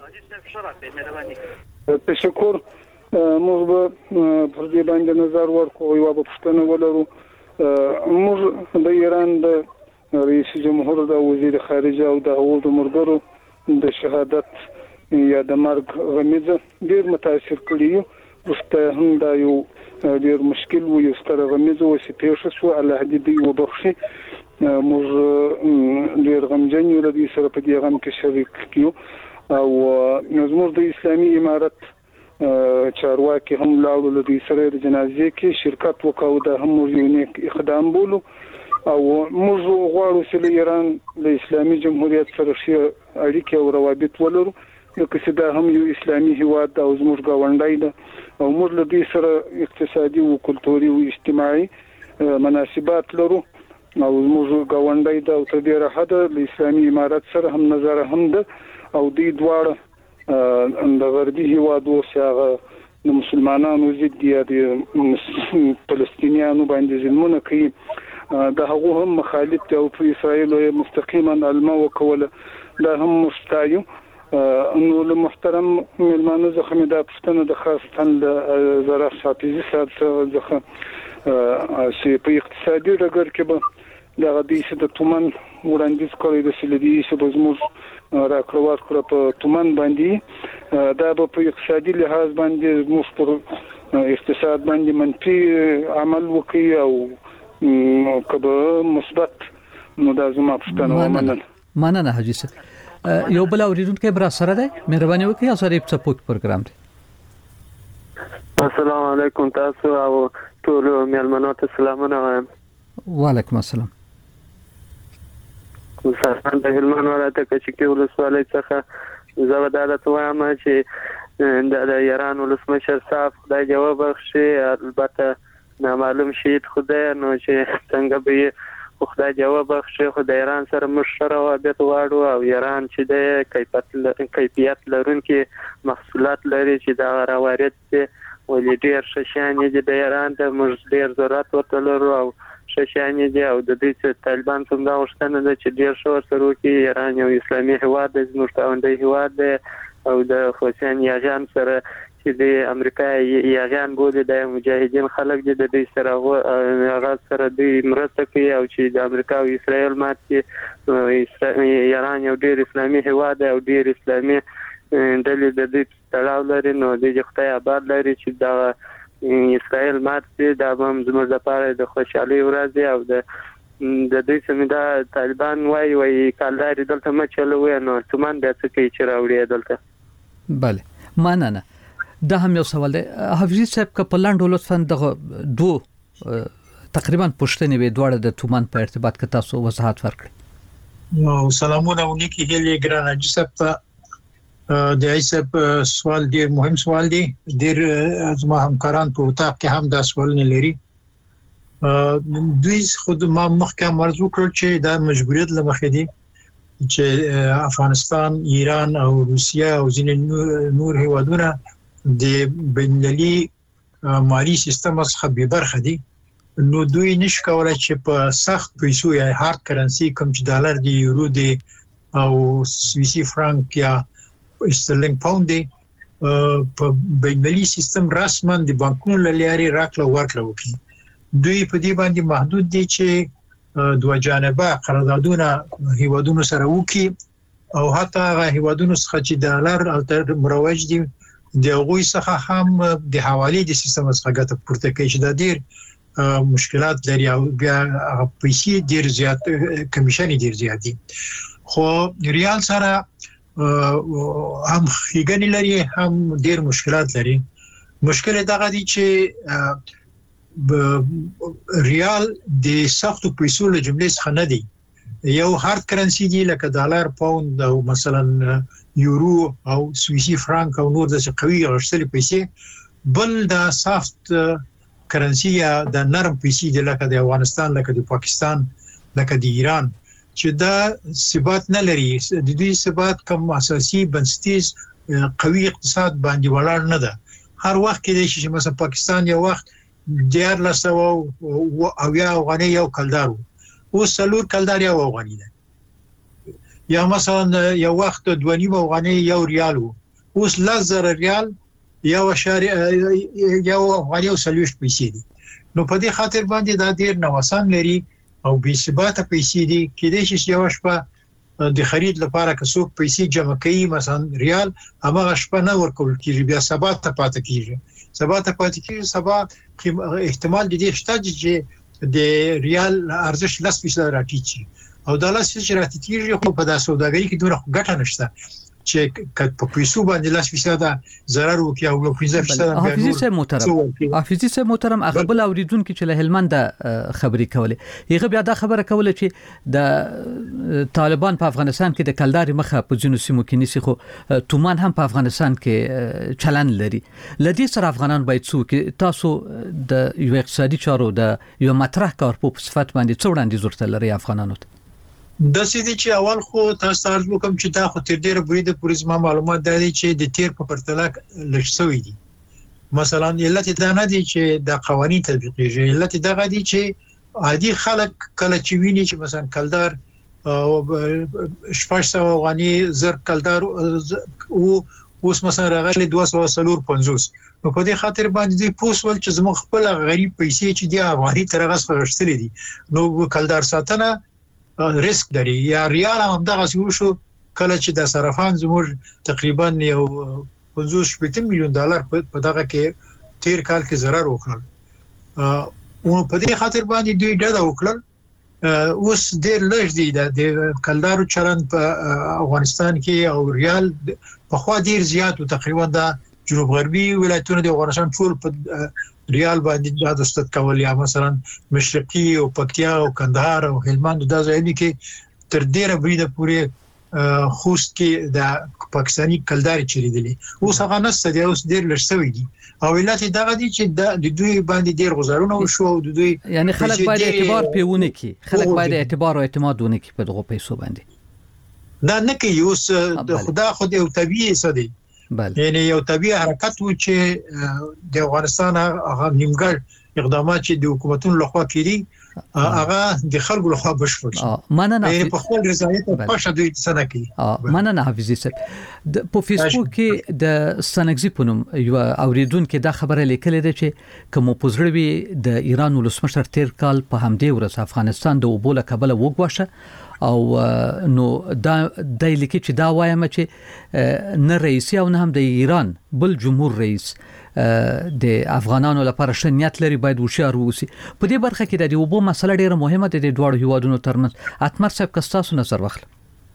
J: تشکر موږ به پر دې باندې نظر ورکو یو په پښتنه ولرو موږ د ایران د رئیس جمهور د وزیر خارجه او د هوو د مرګرو د شهادت یا د مرګ غمیزه ډیر متاثر کړی یو وسته هم دا یو ډیر مشکل و یو ستر غمیزه و چې پیښه شو الله دې دی وبخشي موږ ډیر غمجن یو د دې سره په دې غم کې شریک کیو او زموږ د اسلامي امارت چارواکي هم لاړو د دې سره د جنازې کې شرکت وکاو د هم یو نیک اقدام بولو او موږ غواړو چې ایران د اسلامي جمهوریت سره شي اړیکې او روابط ولرو لکه چې دا هم یو اسلامي هیواد او زموږ گاونډی ده او موږ له دې سره اقتصادي او کلتوري او اجتماعي مناسبات لرو او موږ گاونډی ده او تر دې راحته د اسلامي امارت سره هم نظر هم ده او دې دواړه د غربي هیوادو سره د مسلمانانو ضد دي د فلسطینیانو باندې ظلمونه کوي دا هغه هم مخالف دي او په اسرائیل مستقیما علما وکوله دا هم مستایو انه المحترم ملمانو زخم د پښتنو د خاصه د زراعت حافظي صاحب څخه چې په اقتصادي ډګر کې به د غدیش د تومن وړاندیز کوي د سلیدي چې بزموس راکړوات کړ په تومن باندې دا په اقتصادي لحاظ باندې موږ پر اقتصاد باندې منفي عمل وکړي او کبه مثبت نو دا زما پښتنو مننه
D: مننه حاجی صاحب یو بل اوریدونکو برا سره ده مهرباني وکړئ ازارې په سپورت پروګرام دی
K: السلام علیکم تاسو او ټول مېلمنو ته سلامونه وایم
D: وعلیکم السلام
K: مسافر د هلمند ولایت کې ولسوالۍ څخه زه ودادت وایم چې د ایران ولسمشر صاحب خدای جواب بخشي البته نامعلوم شهید خدای نو چې څنګه به خو خدای جواب بخښي خو د ایران سره موږ ښه روابط غواړو او ایران چې د کیفیت کیفیت لرونکي محصولات لري چې دا راوارد دي ولې ډېر ښه شیان دي د ایران د موږ ډېر ضرورت ورته لرو او ښه شیان دي او د دې چې طالبان څنګه غوښتنه ده چې ډېر ښه ورسره وکړي. ایران یو اسلامي هیواد دی زموږ ګاونډی هیواد دی او د حسین یاغیان سره چې د امریکا یاغیان بولي د مجاهدین خلک دي د دې سره هغه سره دوی مرسته کوي او چې د امریکا او اسرائیل مات کې ایران یو ډېر اسلامي هیواد دی او ډېر اسلامي ډلې د دې تړاو لري نو د خدای آباد لري چې دا اسرائیل مات دي دا هم زموږ لپاره د خوشحالۍ ورځ دی او د د دې سمې دا طالبان وایي وایي کالداري دلته مه چلوي نو تومان بیا څه کوي چې راوړي دلته.
D: بله مننه. دا هم یو سوال دی حافظي صاحب که په لاندو لطفا دغه دو تقریبا پښتنې وي دواړه د تومان په ارتباط کې تاسو وضاحت ورکړئ.
I: نو سلامونه ونیکی هلي ګران حاجي صاحب د ایسب سوال ډیر مهم سوال دی ډیر زما همکاران په اتاق کې هم دا سوال نه لري. دوی خود ما مخکې مرزو کړ چې دا مجبوریت لمخې دي چې افغانستان ایران او روسیا او ځینې نور هیوادونه د بینالمللي مالی سیستم څخه به برخه دي نو دوی نش کولای چې په سخت پیسو یا هارد کرنسي کوم چې ډالر دی یورو دی او سویسي فرانک یا استرلینګ پاوند دی په بینالمللي سیستم رسما د بانکونو لاري راکړه ورکړه وکړي. دوی په دې باندې محدود دي چې دوه جانبه قراردادونه هیوادونو سره وکړي او حتی هغه هیوادونو څخه چې ډالر الټر مروج دي د هغوی څخه هم د حواله د سیستم څخه ګټه پورته کوي چې د ډیر مشکلات لري او بیا پیسې ډیر زیات کمیشن ډیر زیات دي خو ریال سره هم خېګنی لري هم ډیر مشکلات لري. مشکل دغه دي چې ریال د سختو پیسو له جملې څخه نه دی یو هارد کرنسي دی لکه ډالر پاوند او مثلا یورو او سویسي فرانک او نور د قوي غشتلې پیسې بل د سافت کرنسي یا د نرم پیسې دی لکه د افغانستان لکه د پاکستان لکه د ایران چې دا ثبات نه لري د دې ثبات کوم اساسي بنسټیز قوي اقتصاد باندې ولاړ نه ده هر وخت کې چې مثلا پاکستان یو وخت ډیر لسو او یا غنی یو کلدارو او سلور کلدار یو غنی ده یا مثلا یو وخت دوه نیم غنی یو ریال اوس لزر ریال یو شاري یو غنی او سلوش پیسې دي نو په دې خاطر باندې دا ډیر نوسان لري او بې ثباته پیسې دي کېدای شي یو شپه د خرید لپاره که څوک پیسې جمع کوي مثلا ریال هغه شپه نه ورکول کیږي بیا سبا ته پاتې کیږي سبا ته پاتې کیږي سبا احتمال دي چې چې د ریال ارزش لس فیصد راټیټي او د لس فیصد راټیټي خو په داسې سوداګرۍ کې دوره ګټه نشته چې په پیسو باندې لس فیصد ضرر وکړي او پنځه فیصد
D: حافظي صاحب محترم حافظي صاحب محترم هغه بل اوریدونکو چې له هلمند خبرې کولې هغه بیا دا خبره کوله چې د طالبان په افغانستان کې د کلداري مخه په جنوب سیمو کې نسی خو تومان هم په افغانستان کې چلن لري لدې سره افغانان باید څو کې تاسو د یو اقتصادي چارو د یو مطرح کارپو په صفت باندې څو وړاندې ضرورت لري افغانانو ته
I: د سې دي چې اول خو تاسو ارزو کوم چې دا خو تر ډیره بریده پولیسما معلومات دی چې د تیر په پرتله لږ شوی دي مثلا علت دا نه دي چې د قوانين تطبیقیږي علت دا دي چې عادي خلک کله چې ویني چې مثلا کلدار او شپږ سوه غنی زر کلدار او اوس مثلا راغلي دوه سوه پنځوس نو په دې خاطر باندې پوسول چې زموږ خپل غریب پیسې چې دی افغاني ترغس غشتلې دي نو کلدار ساتنه ریسک لري یا ریال هم دغه شو کله چې د صرافان زموږ تقریبا یو پنځوس میلیون ډالر په دغه کې تیر کال کې ضرر وکړل او په دې خاطر باندې دوی ډډه وکړل اوس ډیر لږ دی د کلدارو چلن په افغانستان کې او ریال په خوا ډیر زیات او تقریبا د جنوب غربي ولایتونو د افغانستان ټول په ریال باندې د استاد کول یا مثلا مشرقي او پکتیا او کندهار او هلمند د ځایونو کې تر ډیره بریده پورې خوست کې د پاکستاني کلداري چریدلی اوس هغه نسته دی اوس ډیر لږ دي او ولایت دغه دي چې د دوی باندې ډیر غزارونه وشو او د دوی
D: یعنی خلک باید اعتبار پیونه کی خلک باید اعتبار او اعتماد ونه کی په دغه پیسو باندې
I: دا نه کوي اوس د خدا خو یو طبيعي څه دی یعنی یو طبيعي حرکت و چې د افغانستان هغه نیمګړ اقدامات چې د حکومتونو لخوا کړي هغه د خلکو لخوا بشپړ شي
D: مننه
I: یعنی په خپل رضایت او پښه دوی څه نه کوي
D: مننه حافظي صاحب د په فیسبوک کې د سنگزي پونم یو اوریدونکو دا خبره لیکلې ده چې کوم پوزړوي د ایران ولسمشر تیر کال په همدې ورځ افغانستان د وبوله کابل وګواشه او نو دا د لیکي چې دا وایم چې نه رئیس او نه هم د ایران بل جمهور رئیس د افغانانو لپاره شنیت لري باید وشار ووسی په دې برخه کې د وبو مسله ډیره مهمه ده د دوه هیوادونو ترمنځ اتمر صاحب کستاسو نظر واخل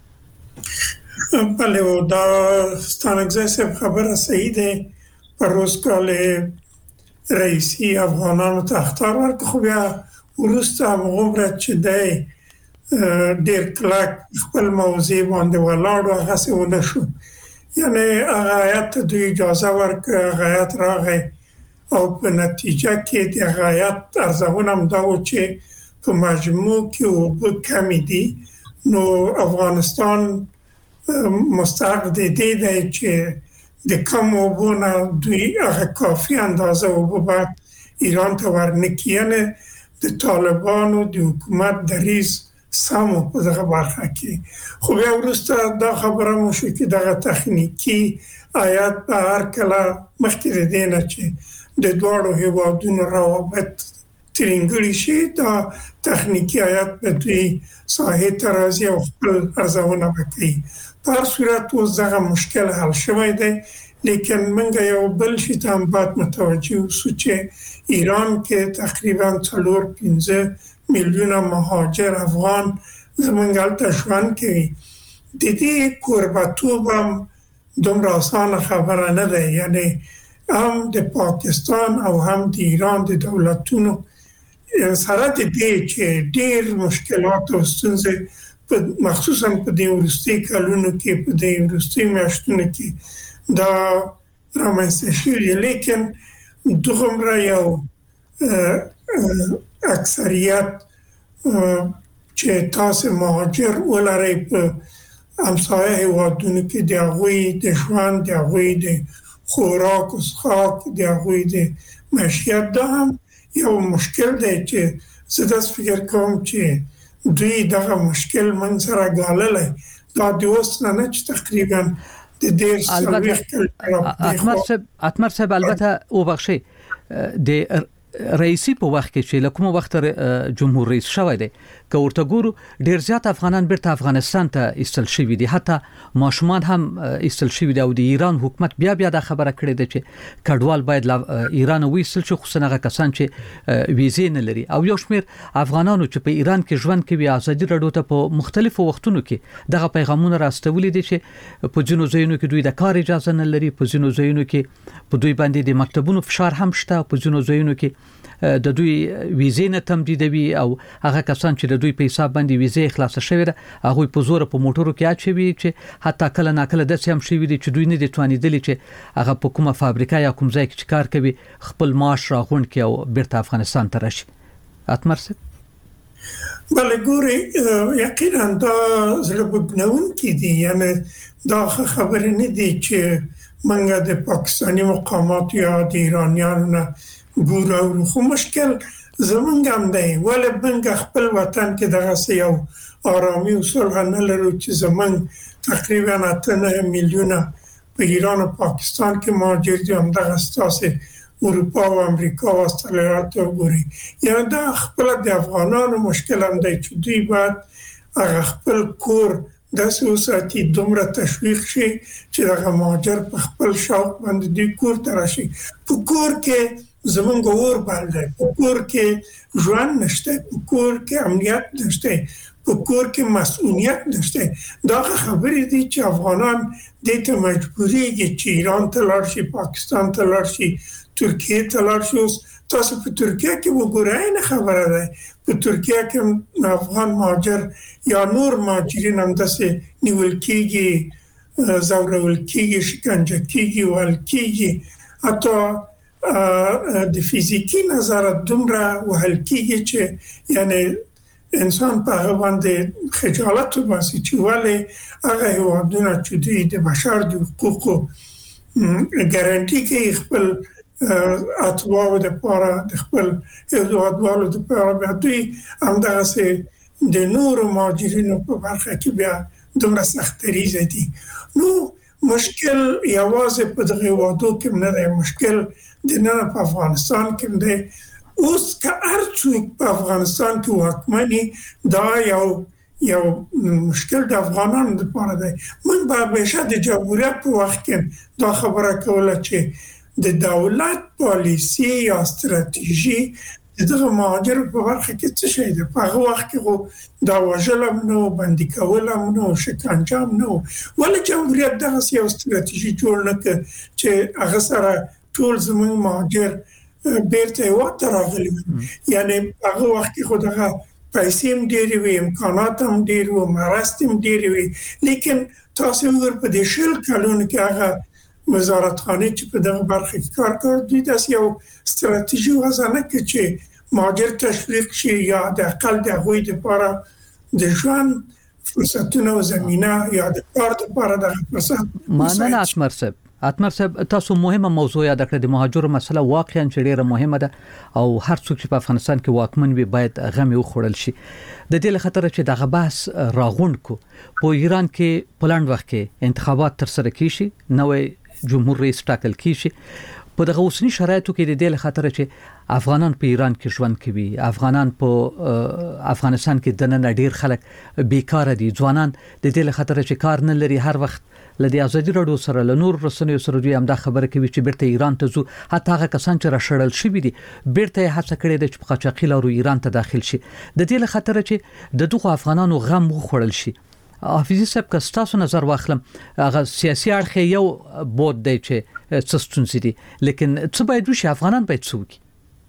G: بله و دا ستانگزه صاحب خبره صحیح ده پر روز کال رئیسی افغانانو تختار ورک خو بیا ورسته مغمرت چې ده ډیر کلک خپل موضوع باندې ولاړ او هڅه ونه شو یعنی غایت دوی اجازه ورک غایت راغی او په نتیجه کې د غایت ارزونه هم دا و چې په مجموع کې او کمی دي نو افغانستان مستحق دی دی چې د کم وبونه دوی هغه کافی اندازه وبو باید ایران ته ورنکیانه د طالبانو د حکومت دریز سمو په دغه برخه کې خو بیا ورسته دا خبره مو شو چې دغه تخنیکی آیات په هر کله مخکې دینه چې د دوړو هیوادونو روابط ترنګلی شي دا تخنیکی آیات په دوی ساحه ترازی او خپل ارزونه وکړي په هر صورت اوس دغه مشکل حل شوی دی لیکن منګه یو بل شي ته هم باید متوجه اوسو چې ایران کې تقریبا څلور پنځه میلیونه مهاجر افغان زمونږ هلته ژوند کوي د دې کوربتوب هم دومره اسانه خبره نه ده یعنی هم د پاکستان او هم د ایران د دولتونو سره د دې چې ډېر مشکلات او ستونزې مخصوصا په دې وروستي کلونو کې په دې وروستي میاشتونو کې دا رامنځته شوي لیکن دومره یو اکثریت چې تاسو مهاجر ولرئ په همسایه هیوادونو کې د هغوی د ژوند د هغوی د خوراک او څښاک د هغوی د معیشت دا هم یو مشکل دی چې زه داسې فکر کوم چې دوی دغه مشکل من سره ګاللی دا د اوس نه نه چې تقریبا د ډېر
D: څلوېښت اتمر صاحب البته وبخښئ د رئیسی په وخت کې چې لکه وخت جمهور رئیس شوی دی که ورته ګورو ډیر زیات افغانان بیرته افغانستان ته ایستل شوی دي حتی ماشومان هم ایستل شوی دي او د ایران حکومت بیا بیا د خبره کړې ده چې کډوال باید ایران ویستل شي خصوصا هغه کسان چې ویزې نه لري او یو شمیر افغانانو چې په ایران کې ژوند کوي ازادي راډیو ته په مختلفو وختونو کې دغه پیغامونه راستولي دي چې په جنو ځایونو کې دوی د کار اجازه نه لري په جنو ځایونو کې په دوی باندې د مکتبونو فشار هم شته په جنو ځایونو کې د دوی ویزې نه تمدیدوي او هغه کسان چې د دوی په حساب باندې ویزې خلاص شوی ده هغه په زور په موټرو کې اچوي چې حتی کله ناکله د سیم شوی دي چې دوی نه دي توانیدلی چې هغه په کومه فابریکه یا کوم ځای کې کار کوي خپل معاش راغون کې او بیرته افغانستان ته راشي اتمر څه
G: بله ګوري یقینا دا زړه بګنون کې دي یعنی دا خبرې نه دي چې منګه د پاکستاني مقامات یا د ایرانیانو نه ګورو خو مشکل زمونږ هم دی ولې موږ خپل وطن کې دغه یو آرامي او صلح نه لرو چې زمونږ تقریبا اته میلیونه په ایران او پاکستان کې مهاجر دي همدغه ستاسې اروپا او امریکا او استرالیا ته وګورئ یعنې دا خپله د افغانانو مشکل هم دی چې دوی باید هغه خپل کور داسې وساتي دومره تشویق شي چې دغه مهاجر په خپل شوق باندې دوی کور ته راشي په کور کې زمونږ اور بل دی په کور کې ژوند نشته په کور کې امنیت نشته په کور کې مسؤلیت نشته دا خبرې دي چې افغانان د ته مجبورېږي چې ایران ته لاړ شي پاکستان ته لاړ شي ترکیه ته لاړ شي تاسو په ترکیه کې وګورئ نه خبره ده په ترکیه کې افغان مهاجر یا نور مهاجرین هم داسې نیول کېږي زورول کېږي شکنجه کېږي ول کېږي حتی د فزیکی نظر دومره وهل کېږي چې یعنی انسان په هغه باندې خجالت وباسي چې ولې هغه هیوادونه چې د بشر د حقوقو ګارانټي کوي خپل اتباعو د پاره د خپل هیوادوالو د پاره بیا دوی همدغسې د نورو مهاجرینو په برخه کې بیا دومره سختریزه دي. نو مشکل یوازې په دغه هیوادو کې نه دی، مشکل د نن په افغانستان کې دی. اوس که هر څوک په افغانستان کې واکمني دا یو یو مشکل د افغانانو لپاره دی. موږ به همیشه د جمهوریت په وخت کې دا خبره کوله چې د دولت پالیسی یا استراتیژي دغه مهاجر په برخه کې څه شي دی. په هغه وخت کې خو دا وژل هم نو، بندي کول هم نو، شکنجه هم نو، ولې جمهوریت دغسې یو استراتیژي جوړ نه کړ چې هغه سره ټول زموږ مهاجر بیرته هیواد ته راغلي وي. یعنې هغه وخت کې خو دغه پیسې هم ډېرې وي، امکانات هم ډېر وو، مرستې هم ډېرې وي، لیکن تاسو وګورئ په دې شل کلونو کې هغه وزارتخانه چې په دغه برخه کې کار کوي دوی داسې یو استراتیژي وضع نه کړي چې مهاجر تشویق شي یا د اقل د هغوی دپاره د ژوند فرصتونه او زمینه یا د کار دپاره دغه فرصت.
D: مننه اتمر صاحب. اتمر صاحب تاسو مهمه موضوع یاد کړه، د مهاجرو مسله واقعا چې ډیره مهمه ده او هر څوک چې په افغانستان کې واکمن وي باید غم یې وخوړل شي. د دې لخطر چې دغه بحث راغونډ کو په ایران کې پلاند وخت کې انتخابات تر سره کیشي، نوې جمهور رئیس ټاکل کیشي. په دغه اوسنی شرایطو کې د دې لخطر چې افغانان په ایران کې ژوند کوي، افغانان په افغانستان کې د نن ډیر خلک بیکار دي، ځوانان د دې لخطر چې کار نه لري، هر وخت لدی ازادي راډیو سره له نور رسنیو سره دوی هم دا خبره کوي چې بیرته ایران ته ځو. حتی هغه کسان چې راشړل شوی دي بیرته هڅه کړې ده چې په قاچاقي لارو ایران ته داخل شي. د دې لخطر چې د دغه افغانانو غم وخوړل شي. حافظي صاحب که تاسو نظر واخلم هغه سیاسي اړخ یو بود دی چې څه ستونزې دي، لیکن څه باید وشي، افغانان باید څه وکړي؟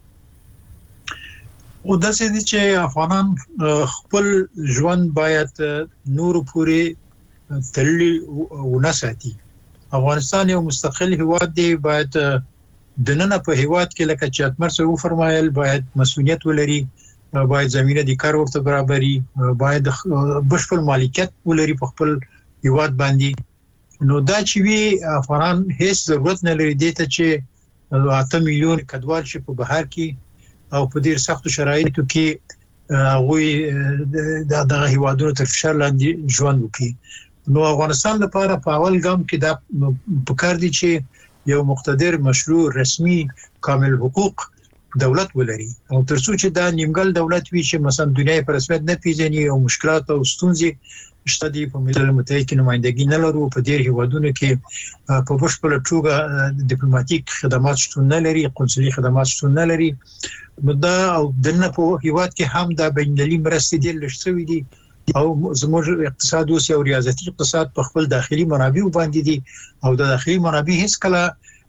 I: او داسې دي چې افغانان خپل ژوند باید نور پورې تللی ونساتي. افغانستان یو مستقل هیواد دی، باید د نن په هیواد کې لکه چې اتمر صاحب فرمایل باید مسؤلیت ولري، باید زمينه د کار ورته برابرۍ، باید بشپړ مالکیت ولري په خپل هیواد باندې. نو دا چې وی افغان هیڅ ضرورت نه لري د ته چې اته میلیون کډوال شي په بهر کې او په ډیر سختو شرایطو کې هغه دغه هیوادونو تر فشار لاندې ژوند وکړي. نو افغانستان لپاره په اول ګام کې دا پکار دي چې یو مقتدر مشروع رسمي کامل حقوق دولت ولري او ترڅو چې دا نیمګل دولت وي چې مثلا دنیا په رسمیت نه پیژني او مشکلات او ستونزې شته دي په ملل متحد کې نمائندګي نه لرو، په ډیر هیوادونو کې په بشپړ توګه ډیپلوماټیک خدمات شتون نه لري، قونسلي خدمات شتون نه لري. نو دا او دنه په هیواد کې هم دا بینالمللي مرستې دي لښتوي دي او زموږ اقتصاد اوس یو ریاضتي اقتصاد په خپل داخلي منابع باندې دي او د داخلي منابع هیڅ کله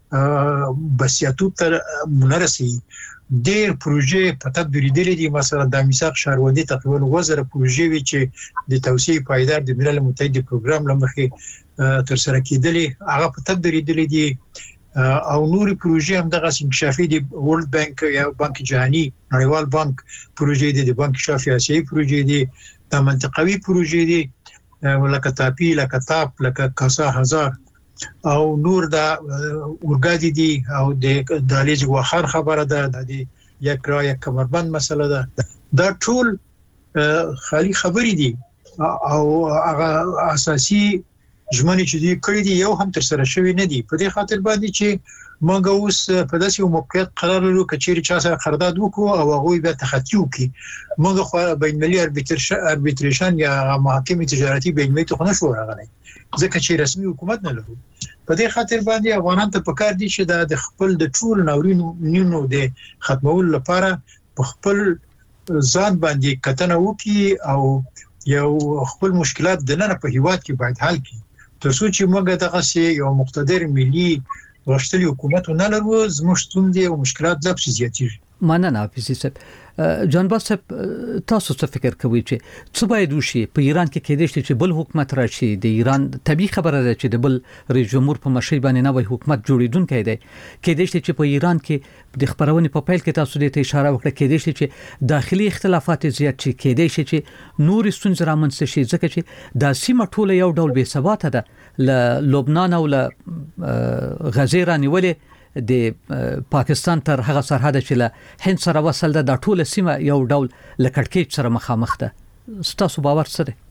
I: بسیاتو تر منرسي. ډېر پروژې په تدبیر دي دي مثلا د میثاق شهروندي تقریبا وزره پروژې وی چې د توسعه پایدار د ملل متحد پروګرام لمخې تر سره کېدلې هغه په تدبیر دي دي او نور پروژې هم دغه انکشافي دي. ورلد بانک یا بانک جهاني نړیوال بانک پروژې دي، د بانک شافي آسیایي پروژې دي، د منطقوي پروژې دي لکه تاپی، لکه تاپ، لکه کاسا هزار او نور دا ورګادي دي او د دالیز وخر خبره ده د یک را یک کمربند مسله ده. دا ټول خالي خبرې دي او هغه اساسي ژمنې چې دي کړې دي یو هم تر سره شوی نه دي. په دې خاطر باندې چې موږ اوس په داسې یو موقعیت قرار لرو چې چیرې چا سره قرارداد وکړو او هغه به تخطي وکړي. موږ خو بین المللي اربیتریشن یا محاکمه تجارتي بین المللي ته نه شو راغلی ځکه چې رسمي حکومت نه لرو. په دې خاطر باندې افغانان ته پکار دي چې د خپل د ټول ناورینونو د ختمولو لپاره په خپل ځان باندې کتنه وکړي او یو خپل مشکلات د نن په هیواد کې باید حل کړي ترڅو چې موږ دغه یو مقتدر ملي غښتلي حکومت نه لرو، زموږ ستونزې او مشکلات لا پسې زیاتېږي.
D: مننه حافظي صاحب. جانباز صاحب تاسو څه فکر کوئ چې څه باید وشي په ایران کې کېدای شي چې بل حکومت راشي؟ د ایران طبي خبره ده چې د بل رئیس جمهور په مشرۍ باندې نوې حکومت جوړیدونکی دی. کېدای شي چې په ایران کې د خبرونې په پیل کې تاسو دې ته اشاره وکړه، کېدای شي چې داخلي اختلافات زیات شي، کېدای شي چې نور ستونزې رامنځته شي، ځکه چې دا سیمه ټوله یو ډول بې ثباته ده، ل لبنان او ل غزې رانیولې د پاکستان تر هغه سرحد چې له هند سره وصل ده، د ټوله سیمه یو ډول لکړکېچ سره مخامخ ده. ستاسو باور څه دی؟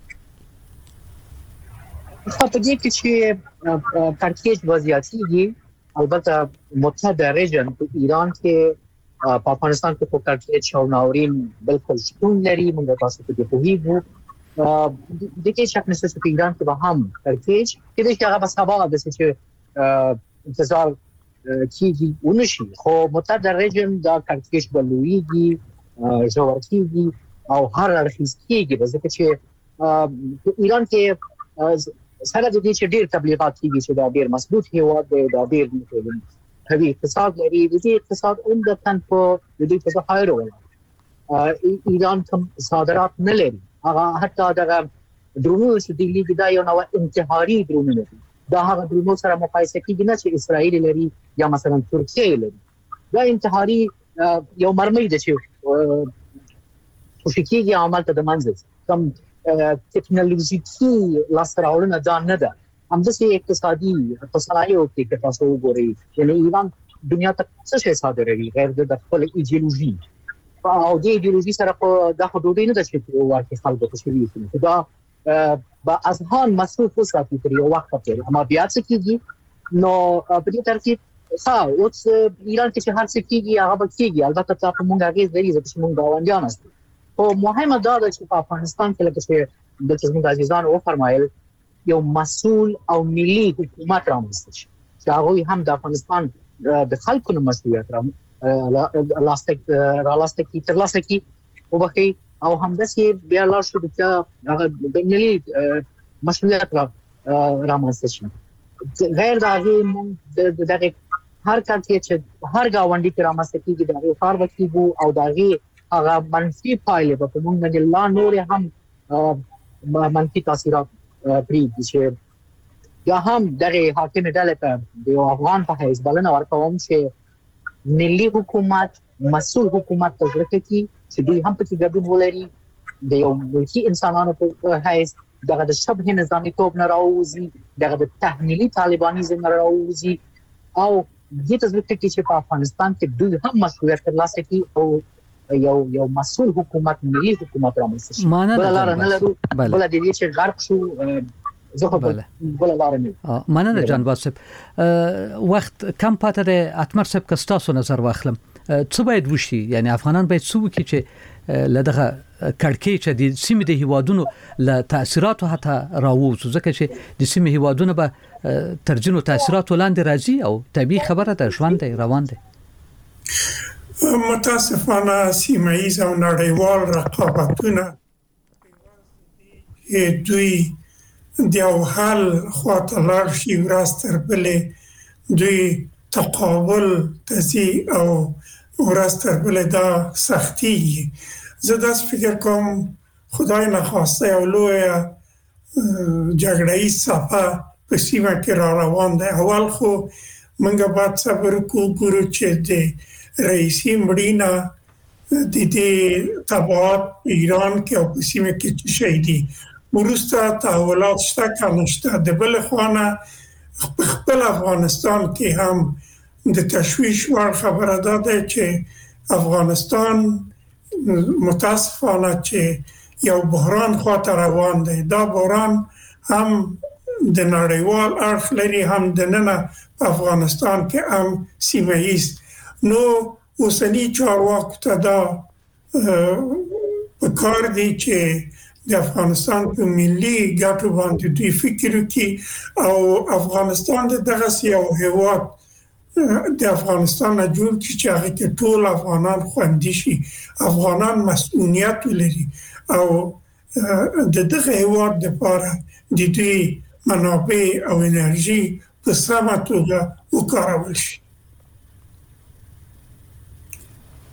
H: خو په دې کې چې کړکېچ وضعیتي البته متحده ریجن په ایران کې په افغانستان کې په کړکېچ او ناورین بالکل شتون لري. موږ تاسو ته په هیڅ د کې شک نشته چې ایران کې به هم کړکېچ کې د هغه په سبب د چې انتظار کیږي ونشي، خو متحده ریجن دا کړکېچ بلويږي ژورتيږي او هر اړخیز کیږي، ځکه چې ایران کې سره د دې چې ډېر تبلیغات کیږي چې دا ډېر مضبوط هیواد دی، دا ډېر قوي اقتصاد لري، د دې اقتصاد عمده تن په د دې په ظاهر ولا ایران کوم صادرات نه لري. هغه حتی دا درونو چې دی لیږي دا یو نوع انتحاري درونو دي، دا هغه درونو سره مقایسه کیږي نه چې اسرائیل لري یا مثلا ترکیه لري. دا انتحاري یو مرمۍ ده چې خوشکیږي عمل ته د منځ کم ټکنالوژیکي لاسراوړنه دا نه ده، همداسې اقتصادي تصالحو کې که تاسو وګورئ یعنی ایران دنیا ته څه شي صادروي غیر د خپل ایدئولوژي او د ایدئولوژي سره په د حدودي نه د شي واقعي خلکو ته شوی دا با اذهان مصروف وساتي تر یو وخت پورې. اما بیا څه کیږي نو په دې ترتیب ها اوس ایران کې هر څه کیږي هغه به کیږي، البته تاسو مونږ هغه زری چې مونږ گاونډیان یاست. او مهمه دا ده چې په افغانستان کې لکه چې د څنګه عزیزان او فرمایل یو مسؤل او ملي حکومت رامنځته شي چې هغه هم د افغانستان د خلکو نه مسؤلیت را لاستک را لاستک تر لاستک او بخي او همداسې بیا لا شو چې هغه د ملي مسؤلیت را رامنځته شي. غیر دا هم دغه هر کار چې هر گاونډي کې رامنځته کیږي دا کار وکړي او داغه هغه منفي پایلې په موږ باندې لا نور هم منفي تاثیرات پرې چې یا هم دغه حاکم ډله ته د افغان په حیث بلنه ورکوم چې ملي حکومت مسؤل حکومت تجربه کوي چې دوی هم په کې ګډون ولري، د یو ملکي انسانانو په حیث دغه د شبه نظامي توپ نه راوځي، دغه د تحمیلي طالبانیزم نه راوځي او دې تثبیت کوي چې په افغانستان کې دوی هم مسؤلیت ترلاسه کوي او یو یو مسؤل حکومت ملي حکومت رامنځته شي. بل لار نه لرو، بل د دې چې غرب شو زه بل لار نه.
D: مننه جانباز صاحب. وخت کم پاتې د اتمر صاحب کستاسو نظر واخلم څه باید وشي؟ یعنی افغانان باید څه وکړي چې لدغه کړکېچ د سیمې د هیوادونو له تاثیراتو حتی راووځو، ځکه چې د سیمې هیوادونو به تر ځینو تاثیراتو لاندې راځي او طبیعي خبره ده، ژوند دی روان دی.
G: متاسفانه سیمه‌ایز او نړیوال رقابتونه دوی د یو حل خواته لاړ شي ورځ تر بلې دوی تقابل تزي او ورځ تر بلې دا سختي. زه داس فکر کوم خدای نخواسته یو لویه جګړه‌ای صفحه په سیمه کې را روان ده. اول خو موږ باید صبر وکړو چې د رئیسی مړینا د دې تبعات ایران کې او په سیمه کې څه شي دي ورسته تحولات شته کنهشته. د بل خوانه خپل افغانستان کې هم د تشویش وړ خبره ده چې افغانستان متاسفانه چې یو بحران خواته روان دی. دا بحران هم د نړیوال اړخ لري هم د ننه په افغانستان کې هم سیمه ایست. نو اوسنی چارواکو ته دا په کار دی چې د افغانستان په ملي ګټو باندې دوی فکر وکړي او افغانستان دغه یو هیواد د افغانستان نه جوړ کړي چې هغه کې ټول افغانان خوندي شي، افغانان مسؤلیت ولري او د دغه هیواد لپاره د دوی منابع او انرژي په سمه توګه وکارول شي.
D: مننه جانباز صاحب. مننه.
G: افغانستان د افغانستان د ټول افغانانو خوندي شي، افغانان مسؤلیت ولري او د دغه هیواد د لپاره د دوی منابع او انرژي په سمه توګه وکارول شي.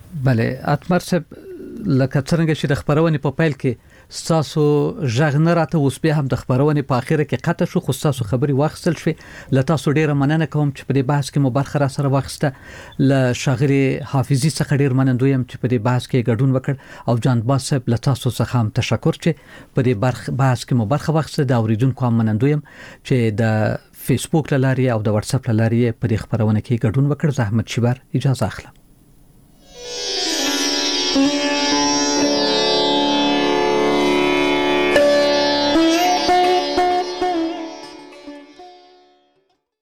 D: بله اتمر صاحب لکه څنګه چې د خبرونې په پیل کې تاسو ژغ نه راته اوس به هم د خبرونې په اخیره کې قطع شو خو تاسو خبري واخیستل شوي ل تاسو ډیره مننه کوم چې په دې بحث کې مو برخه را سره واخیسته ل شاغري حافظي څخه ډیر منندویم چې په دې بحث کې ګډون وکړ او جان باز صاحب ل تاسو څخه هم تشکر چې په دې برخه بحث کې مو برخه واخیسته دا اوریدونکو هم منندویم چې د فیسبوک لاري او د واتس اپ لاري په دې خبرونه کې ګډون وکړ. زحمت شبر اجازه اخلم.